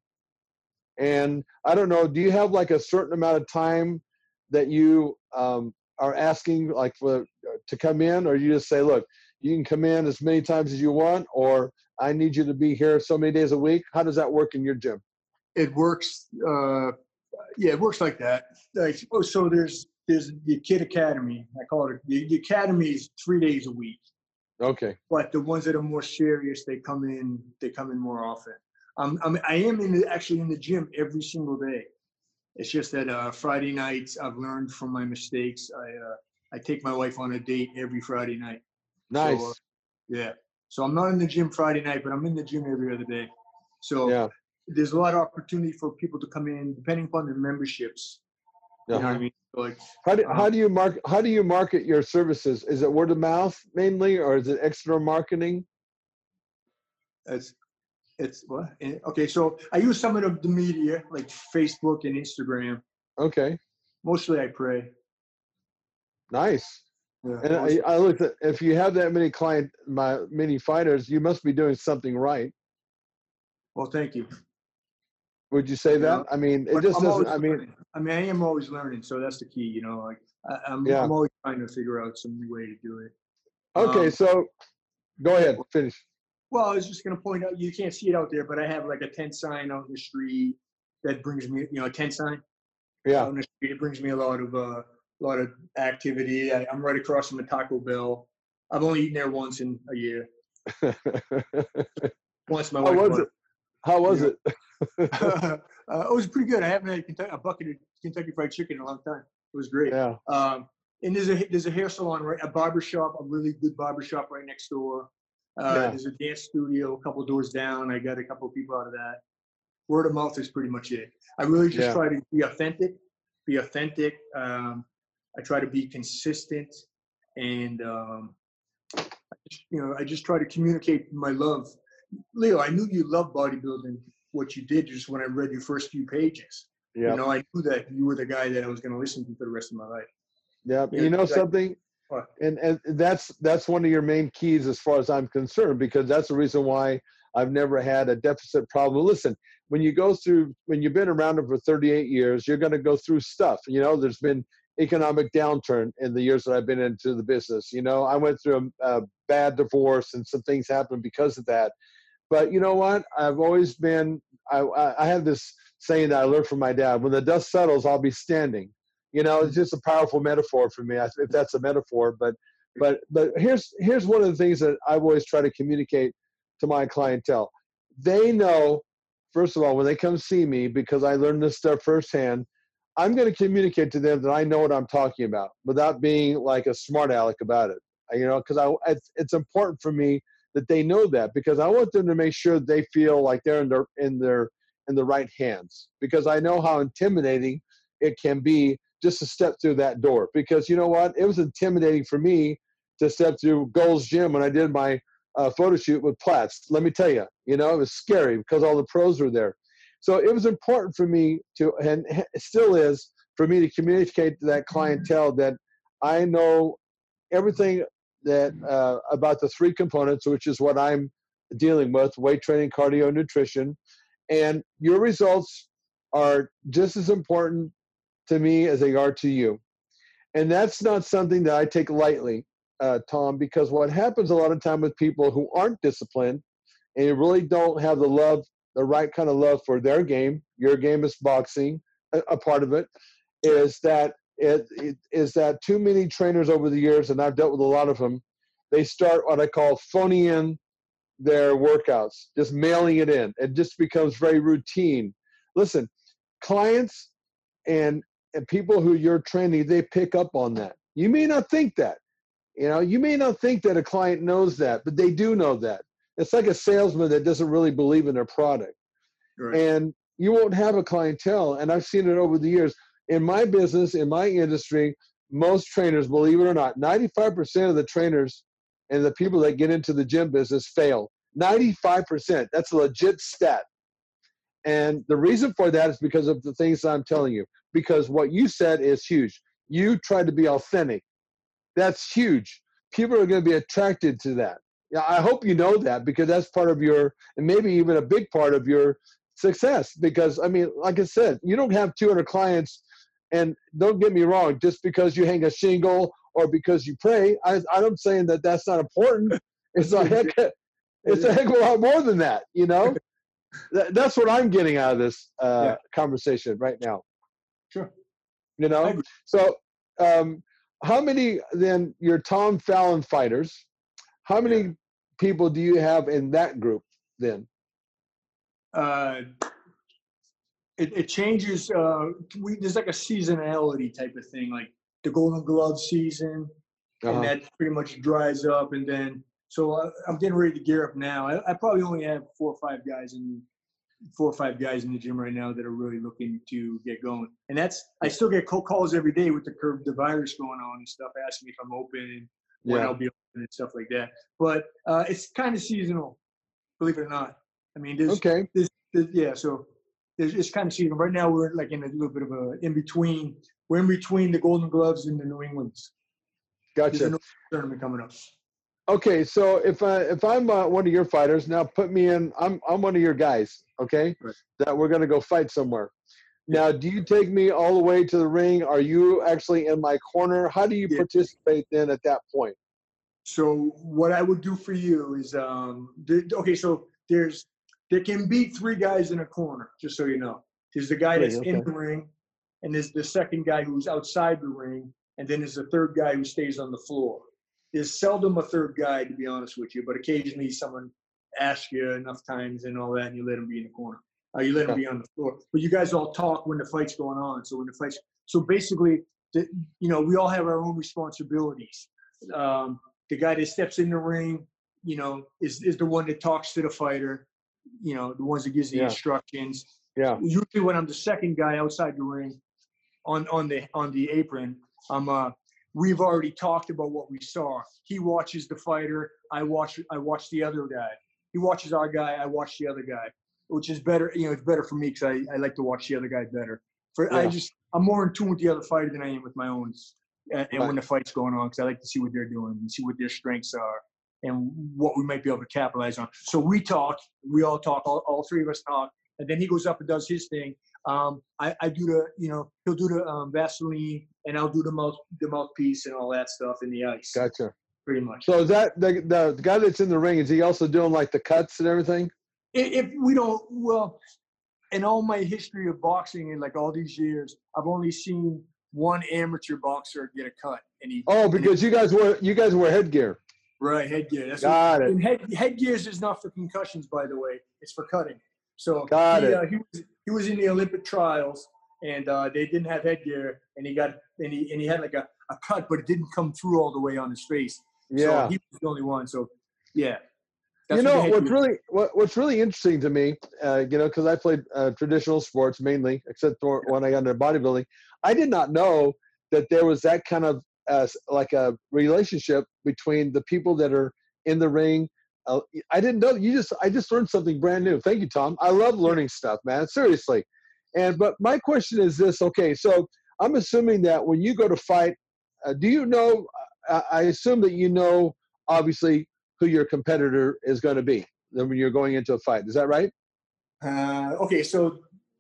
And I don't know, do you have like a certain amount of time that you um, are asking like for to come in, or you just say, look, you can come in as many times as you want, or I need you to be here so many days a week? How does that work in your gym? It works. Uh, yeah, it works like that. Like, oh, so there's there's the Kid Academy. I call it the, the Academy is three days a week. Okay. But the ones that are more serious, they come in. They come in more often. Um, I'm, I am in the, actually in the gym every single day. It's just that uh, Friday nights, I've learned from my mistakes. I uh, I take my wife on a date every Friday night. Nice. So, uh, yeah. So I'm not in the gym Friday night, but I'm in the gym every other day. So. Yeah. There's a lot of opportunity for people to come in, depending upon their memberships. You uh-huh. know what I mean? So like, how do um, how do you mark how do you market your services? Is it word of mouth mainly, or is it external marketing? It's it's what? Okay, so I use some of the, the media like Facebook and Instagram. Okay. Mostly I pray. Nice. Yeah, and I, I looked at, if you have that many client, my many fighters, you must be doing something right. Well, thank you. Would you say you that? know, I mean, it just doesn't, I mean, learning. I mean, I am always learning. So that's the key, you know, like I, I'm, yeah. I'm always trying to figure out some new way to do it. Okay. Um, so go ahead, finish. Well, I was just going to point out, you can't see it out there, but I have like a tent sign out in the street that brings me, you know, a tent sign. Yeah. Out in the street. It brings me a lot of, uh, a lot of activity. I, I'm right across from a Taco Bell. I've only eaten there once in a year. Once my How wife was bought, it? How was you it? uh, it was pretty good. I haven't had Kentucky, a bucket of Kentucky Fried Chicken in a long time. It was great. Yeah. Um, and there's a there's a hair salon, right? A barber shop, a really good barber shop right next door. Uh, Yeah. There's a dance studio a couple of doors down. I got a couple of people out of that. Word of mouth is pretty much it. I really just Yeah. try to be authentic. Be authentic. Um, I try to be consistent, and um, I just, you know, I just try to communicate my love. Leo, I knew you loved bodybuilding. What you did just when I read your first few pages. Yeah. You know, I knew that you were the guy that I was going to listen to for the rest of my life. Yeah. You You know, know like- something? What? And, and that's that's one of your main keys as far as I'm concerned, because that's the reason why I've never had a deficit problem. Listen, when you go through, when you've been around it for thirty-eight years, you're going to go through stuff. You know, there's been economic downturn in the years that I've been into the business. You know, I went through a, a bad divorce and some things happened because of that. But you know what? I've always been, I, I have this saying that I learned from my dad, when the dust settles, I'll be standing. You know, it's just a powerful metaphor for me, if that's a metaphor. But but but here's here's one of the things that I've always tried to communicate to my clientele. They know, first of all, when they come see me, because I learned this stuff firsthand, I'm going to communicate to them that I know what I'm talking about without being like a smart aleck about it. You know, because I it's, it's important for me that they know that, because I want them to make sure they feel like they're in their in their in the right hands, because I know how intimidating it can be just to step through that door. Because you know what, it was intimidating for me to step through Gold's Gym when I did my uh, photo shoot with Platts. Let me tell you, you know, it was scary because all the pros were there. So it was important for me to, and it still is, for me to communicate to that clientele that I know everything that uh, about the three components, which is what I'm dealing with: weight training, cardio, nutrition. And your results are just as important to me as they are to you. And that's not something that I take lightly, uh, Tom, because what happens a lot of time with people who aren't disciplined and you really don't have the love, the right kind of love for their game, your game is boxing, a, a part of it, is that it, it is that too many trainers over the years, and I've dealt with a lot of them, they start what I call phoning in their workouts, just mailing it in. It just becomes very routine. Listen, clients and and people who you're training, they pick up on that. You may not think that, you know, you may not think that a client knows that, but they do know that. It's like a salesman that doesn't really believe in their product. Right. And you won't have a clientele. And I've seen it over the years. In my business, in my industry, most trainers, believe it or not, ninety-five percent of the trainers and the people that get into the gym business fail. ninety-five percent. That's a legit stat. And the reason for that is because of the things I'm telling you. Because what you said is huge. You tried to be authentic. That's huge. People are going to be attracted to that. Yeah, I hope you know that, because that's part of your, and maybe even a big part of your success. Because, I mean, like I said, you don't have two hundred clients, and don't get me wrong, just because you hang a shingle or because you pray, I, I'm saying that that's not important. It's a heck, it's a heck of a lot more than that, you know? That's what I'm getting out of this uh, yeah. conversation right now. Sure. You know, so um, how many then your Tom Fallon fighters? How many yeah. people do you have in that group then? Uh, it, it changes. Uh, we there's like a seasonality type of thing, like the Golden Glove season, uh-huh. and that pretty much dries up, and then. So I, I'm getting ready to gear up now. I, I probably only have four or five guys in four or five guys in the gym right now that are really looking to get going. And that's I still get cold calls every day with the curve, the virus going on and stuff, asking me if I'm open and when yeah. I'll be open and stuff like that. But uh, it's kind of seasonal, believe it or not. I mean, there's, okay, there's, there's, yeah. So there's, it's kind of seasonal. Right now we're like in a little bit of a in between. We're in between the Golden Gloves and the New Englands. Gotcha. There's a tournament coming up. Okay, so if I if I'm uh, one of your fighters, now put me in. I'm I'm one of your guys. Okay, right. That we're gonna go fight somewhere. Yeah. Now, do you take me all the way to the ring? Are you actually in my corner? How do you yeah. participate then at that point? So what I would do for you is, um, th- okay, so there's there can be three guys in a corner, just so you know. There's the guy that's okay. in the ring, and there's the second guy who's outside the ring, and then there's the third guy who stays on the floor. There's seldom a third guy, to be honest with you, but occasionally someone asks you enough times and all that, and you let them be in the corner. Uh, you let them be on the floor. But you guys all talk when the fight's going on. So when the fight's so basically, the, you know, we all have our own responsibilities. Um, the guy that steps in the ring, you know, is is the one that talks to the fighter. You know, the ones that gives the yeah. instructions. Yeah. Usually, when I'm the second guy outside the ring, on on the on the apron, I'm uh. We've already talked about what we saw. He watches the fighter. I watch. I watch the other guy. He watches our guy. I watch the other guy, which is better. You know, it's better for me because I, I like to watch the other guy better. For yeah. I just I'm more in tune with the other fighter than I am with my own. And, and right. when the fight's going on, because I like to see what they're doing and see what their strengths are and what we might be able to capitalize on. So we talk, we all talk, all, all three of us talk, and then he goes up and does his thing. Um, I, I do the, you know, he'll do the um, Vaseline, and I'll do the mouth, the mouthpiece and all that stuff in the ice. Gotcha. Pretty much. So is that the, the the guy that's in the ring? Is he also doing like the cuts and everything? If, if we don't, well, in all my history of boxing in like all these years, I've only seen one amateur boxer get a cut. And he, oh, because you guys wear you guys wear headgear. Right, headgear. That's Got what, it. And head, headgears is not for concussions, by the way. It's for cutting. So Got he, it. Uh, he was he was in the Olympic trials, and uh, they didn't have headgear, and he got and he and he had like a, a cut, but it didn't come through all the way on his face. Yeah. So he was the only one. So yeah. You That's know what what's really what, what's really interesting to me, uh, you know, because I played uh, traditional sports mainly, except for when I got into bodybuilding. I did not know that there was that kind of uh, like a relationship between the people that are in the ring. Uh, I didn't know. You just I just learned something brand new. Thank you, Tom. I love learning stuff, man. Seriously. And but my question is this. Okay, so I'm assuming that when you go to fight, uh, do you know? Uh, I assume that you know, obviously, who your competitor is going to be when you're going into a fight. Is that right? Uh, okay, so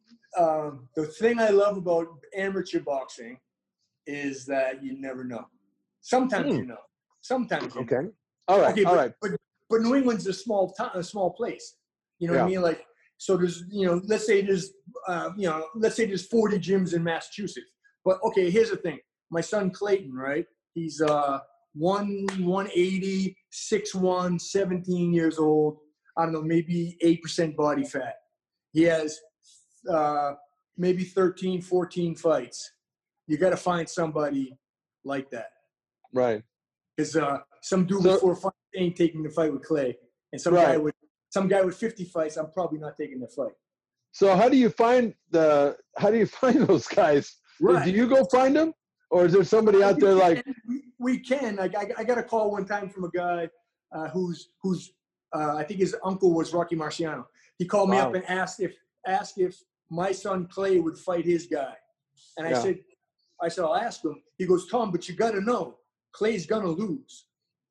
um, the thing I love about amateur boxing is that you never know. Sometimes Hmm. you know. Sometimes you Okay. know. All right. Okay, all but, right. but but New England's a small town, a small place. You know what I Yeah. mean? Like, so there's, you know, let's say there's, uh, you know, let's say there's forty gyms in Massachusetts. But okay, here's the thing. My son Clayton, right? He's uh one one eighty, six one, seventeen years old. I don't know, maybe eight percent body fat. He has uh, maybe thirteen, fourteen fights. You got to find somebody like that. Right. Because uh, some dude So- with four fights ain't taking the fight with Clay, and some guy Right. with some guy with fifty fights, I'm probably not taking the fight. So how do you find the? How do you find those guys? Right. Do you go find them, or is there somebody out there like? we, we can. I, I, I got a call one time from a guy uh, who's who's uh, I think his uncle was Rocky Marciano. He called me Wow. up and asked if asked if my son Clay would fight his guy, and I Yeah. said, I said I'll ask him. He goes, Tom, but you got to know Clay's gonna lose.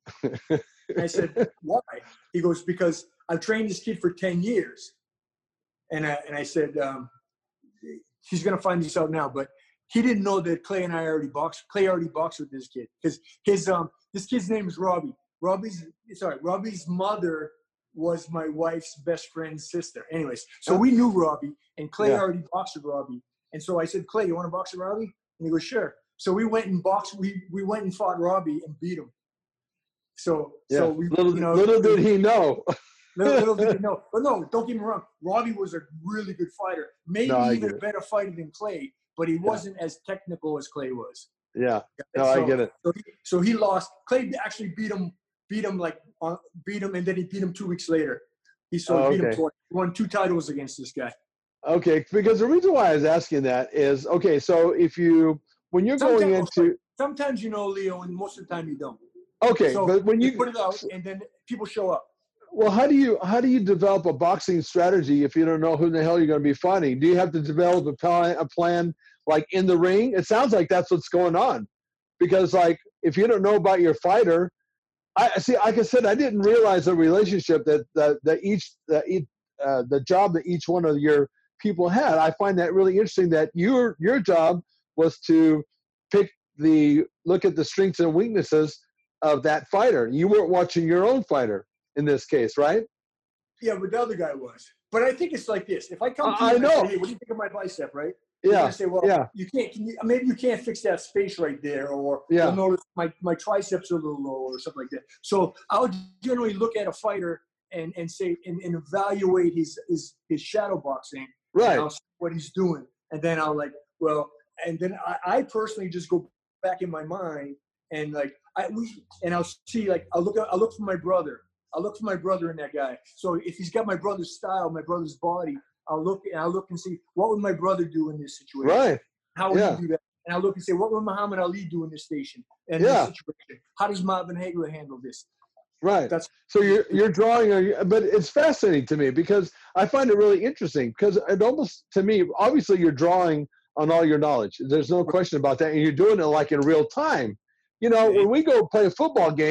And I said, why? He goes, because I've trained this kid for ten years. And I, and I said, um, he's going to find this out now. But he didn't know that Clay and I already boxed. Clay already boxed with this kid. Because his, um, this kid's name is Robbie. Robbie's, sorry, Robbie's mother was my wife's best friend's sister. Anyways, so we knew Robbie, and Clay Yeah. already boxed with Robbie. And so I said, Clay, you want to box with Robbie? And he goes, sure. So we went and boxed. We, we went and fought Robbie and beat him. So, Yeah. so we, little, you know, little did he know. little, little did he know. But no, don't get me wrong. Robbie was a really good fighter. Maybe No, I even get a it. better fighter than Clay, but he wasn't as technical as Clay was. Yeah. And No, I so, get it. So he, so he lost. Clay actually beat him, beat him like, uh, beat him, and then he beat him two weeks later. He so Oh, he beat okay. him twice. He won two titles against this guy. Okay, because the reason why I was asking that is okay. So if you when you're going Sometimes- into Sometimes you know, Leo, and most of the time you don't. okay, So but when you you put it out, and then people show up. well, how do you how do you develop a boxing strategy if you don't know who the hell you're going to be fighting? Do you have to develop a plan, a plan like in the ring? It sounds like that's what's going on, because like if you don't know about your fighter, I see. Like I said, I didn't realize the relationship that that, that each that each, uh, the job that each one of your people had. I find that really interesting. That your your job was to pick the look at the strengths and weaknesses of that fighter. You weren't watching your own fighter in this case, right? Yeah, but the other guy was. But I think it's like this. If I come to I- you I and I say, know. hey, what do you think of my bicep, right? You're Yeah, gonna say, well, yeah. you can't, can you, maybe you can't fix that space right there, or Yeah. you'll notice my, my triceps are a little low or something like that. So I'll generally look at a fighter and, and say, and, and evaluate his, his, his shadow boxing. Right. And I'll see what he's doing. And then I'll like, well, and then I, I personally just go back in my mind and like, I, we, and I'll see, like, I'll look, I'll look for my brother. I'll look for my brother in that guy. So if he's got my brother's style, my brother's body, I'll look and I'll look and see what would my brother do in this situation. Right. How would Yeah. he do that? And I'll look and say, what would Muhammad Ali do in this station? And Yeah. this situation? How does Marvin Hagler handle this? Right. That's So you're you're drawing, a, but it's fascinating to me because I find it really interesting because it almost to me, obviously you're drawing on all your knowledge. There's no question about that, and you're doing it like in real time. You know, when we go play a football game,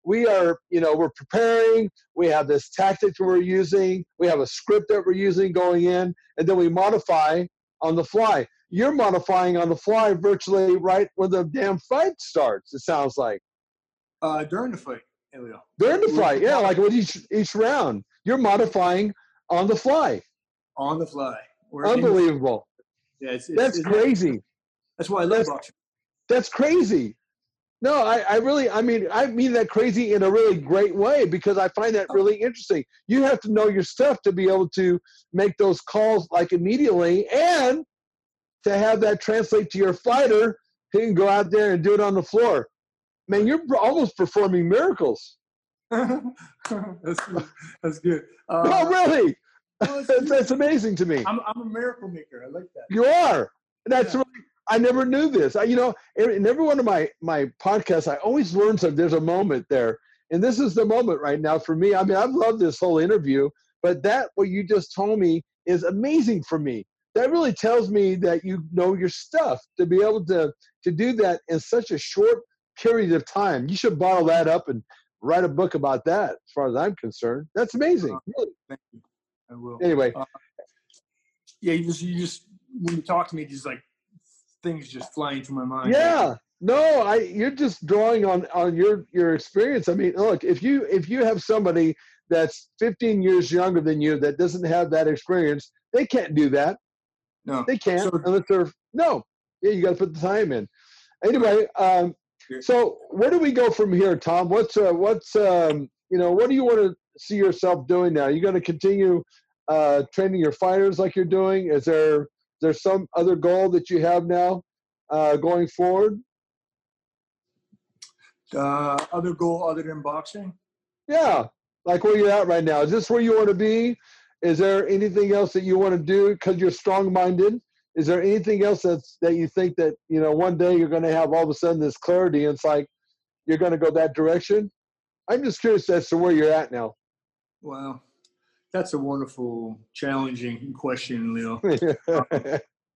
we are, you know, we're preparing, we have this tactic that we're using, we have a script that we're using going in, and then we modify on the fly. You're modifying on the fly virtually right when the damn fight starts, it sounds like. Uh, during the fight, Elio. During the fight, yeah, like with each each round. You're modifying on the fly. On the fly. We're Unbelievable. In, yeah, it's, it's, That's it's, crazy. That's why I love that's, boxing. That's crazy. No, I, I really, I mean, I mean that crazy in a really great way because I find that really interesting. You have to know your stuff to be able to make those calls like immediately and to have that translate to your fighter who can go out there and do it on the floor. Man, you're almost performing miracles. that's good. That's good. Uh, oh, really? Well, that's, that's amazing to me. I'm, I'm a miracle maker. I like that. You are. That's yeah. really, I never knew this. I, you know, in every one of my, my podcasts, I always learn something. There's a moment there. And this is the moment right now for me. I mean, I've loved this whole interview, but that, what you just told me is amazing for me. That really tells me that you know your stuff to be able to, to do that in such a short period of time. You should bottle that up and write a book about that, as far as I'm concerned. That's amazing. Uh, really. Thank you. I will. Anyway. Uh, yeah, you just, you just, when you talk to me, just like things just flying through my mind. Yeah. No, I, you're just drawing on, on your, your experience. I mean, look, if you, if you have somebody that's fifteen years younger than you that doesn't have that experience, they can't do that. No. They can't So, unless they're, no. Yeah, you got to put the time in. Anyway, um, so where do we go from here, Tom? What's, uh, what's, um, you know, what do you want to see yourself doing now? Are you going to continue uh, training your fighters like you're doing? Is there, is there some other goal that you have now uh, going forward? Uh, other goal other than boxing? Yeah, like where you're at right now. Is this where you want to be? Is there anything else that you want to do because you're strong-minded? Is there anything else that's, that you think that, you know, one day you're going to have all of a sudden this clarity and it's like you're going to go that direction? I'm just curious as to where you're at now. Well, that's a wonderful, challenging question, Leo. um,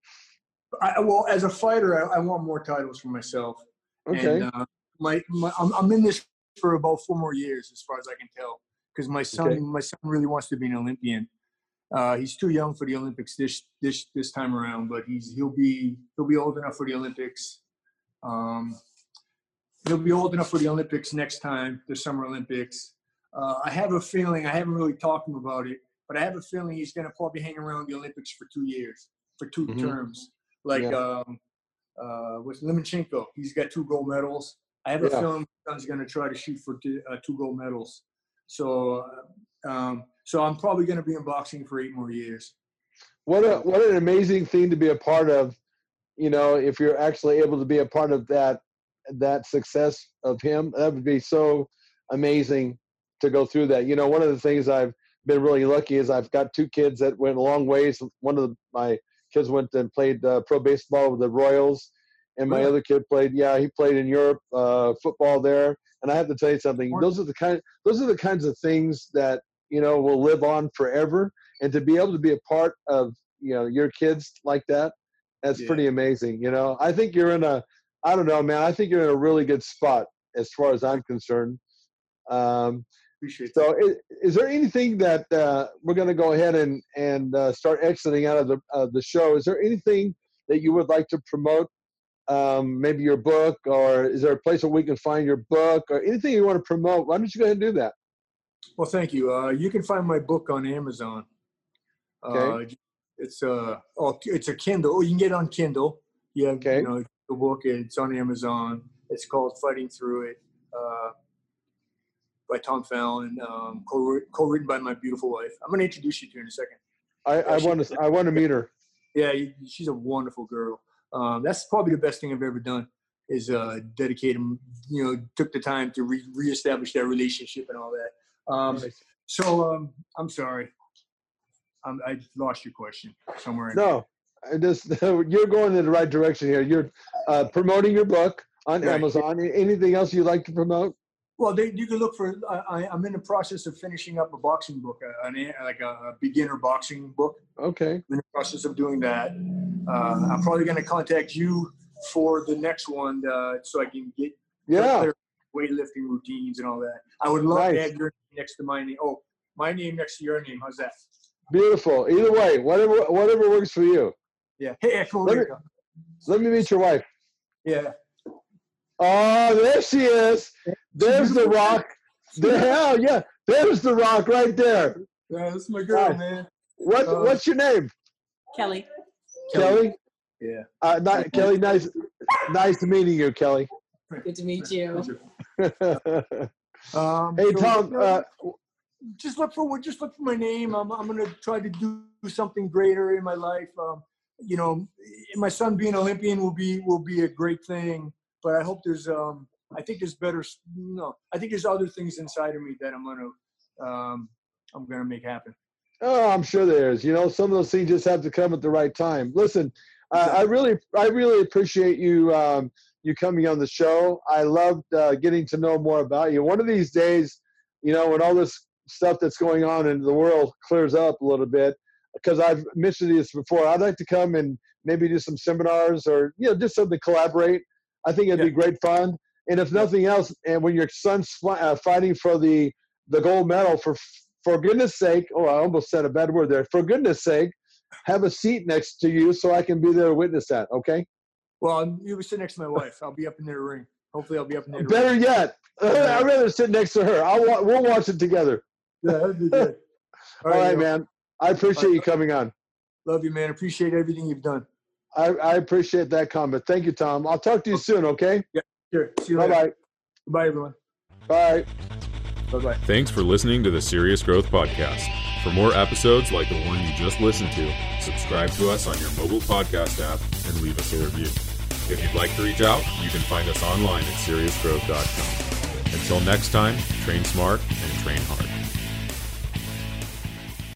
I, well, as a fighter, I, I want more titles for myself. Okay. And, uh, my, my I'm, I'm in this for about four more years, as far as I can tell, because my son, okay. my son really wants to be an Olympian. Uh, he's too young for the Olympics this this this time around, but he's he'll be he'll be old enough for the Olympics. Um, he'll be old enough for the Olympics next time, the Summer Olympics. Uh, I have a feeling, I haven't really talked to him about it, but I have a feeling he's going to probably hang around the Olympics for two years, for two mm-hmm. terms. Like yeah. um, uh, with Lomachenko, he's got two gold medals. I have a yeah. feeling my son's going to try to shoot for two, uh, two gold medals. So, uh, um, so I'm probably going to be in boxing for eight more years. What a what an amazing thing to be a part of. You know, if you're actually able to be a part of that that success of him, that would be so amazing to go through that. You know, one of the things I've been really lucky is I've got two kids that went a long ways. One of the, my kids went and played uh, pro baseball with the Royals, and my yeah. other kid played. Yeah, he played in Europe uh, football there. And I have to tell you something. Those are the kind. Those are the kinds of things that you know will live on forever. And to be able to be a part of you know your kids like that, that's yeah. pretty amazing. You know, I think you're in a. I don't know, man. I think you're in a really good spot as far as I'm concerned. Um, Appreciate so, is, is there anything that uh, we're going to go ahead and and uh, start exiting out of the uh, the show? Is there anything that you would like to promote? Um, maybe your book, or is there a place where we can find your book, or anything you want to promote? Why don't you go ahead and do that? Well, thank you. Uh, you can find my book on Amazon. Okay. Uh, it's a oh, it's a Kindle. You can get it on Kindle. You have okay. you know the book. It's on Amazon. It's called Fighting Through It uh, by Tom Fallon, um, co- co-written by my beautiful wife. I'm going to introduce you to her in a second. I, I want to I want to meet her. Yeah, she's a wonderful girl. Um, that's probably the best thing I've ever done is uh, dedicate them, you know, took the time to re- reestablish that relationship and all that. Um, nice. So um, I'm sorry. I'm, I lost your question somewhere. In no, I just, you're going in the right direction here. You're uh, promoting your book on right. Amazon. Anything else you'd like to promote? Well, they, you can look for, I, I'm in the process of finishing up a boxing book, an, like a, a beginner boxing book. Okay. I'm in the process of doing that. Uh, I'm probably going to contact you for the next one uh, so I can get yeah. weightlifting routines and all that. I would love Nice. to have your name next to my name. Oh, my name next to your name. How's that? Beautiful. Either way, whatever whatever works for you. Yeah. Hey, cool. Let me, let me meet your wife. Yeah. Oh, there she is. There's the rock. The hell, yeah. There's the rock right there. Yeah, that's my girl, Nice. man. What Uh, what's your name? Kelly. Kelly? Yeah. Uh, not, Kelly, nice nice meeting you, Kelly. Good to meet you. Um, Hey so, Tom, you know, uh, just look for just look for my name. I'm I'm gonna try to do something greater in my life. Um, you know, my son being Olympian will be will be a great thing. But I hope there's um I think there's better. No, I think there's other things inside of me that I'm gonna um I'm gonna make happen. oh, I'm sure there is. You know, some of those things just have to come at the right time. Listen, uh, I really I really appreciate you um, you coming on the show. I loved uh, getting to know more about you. One of these days, you know, when all this stuff that's going on in the world clears up a little bit, because I've mentioned this before, I'd like to come and maybe do some seminars or, you know, just something to collaborate. I think it'd Yeah. be great fun. And if nothing else, and when your son's fly, uh, fighting for the, the gold medal, for for goodness sake, oh, I almost said a bad word there. For goodness sake, have a seat next to you so I can be there to witness that, okay? Well, you would sit next to my wife. I'll be up in their ring. Hopefully, I'll be up in their Better ring. yet, I'd rather sit next to her. I'll wa- we'll watch it together. Yeah, that'd be good. All right, yo. man. I appreciate you coming on. Love you, man. Appreciate everything you've done. I, I appreciate that comment. Thank you, Tom. I'll talk to you soon, okay? Sure. See you later. Bye-bye. Bye, everyone. Bye. Bye-bye. Thanks for listening to the Serious Growth Podcast. For more episodes like the one you just listened to, subscribe to us on your mobile podcast app and leave us a review. If you'd like to reach out, you can find us online at serious growth dot com. Until next time, train smart and train hard.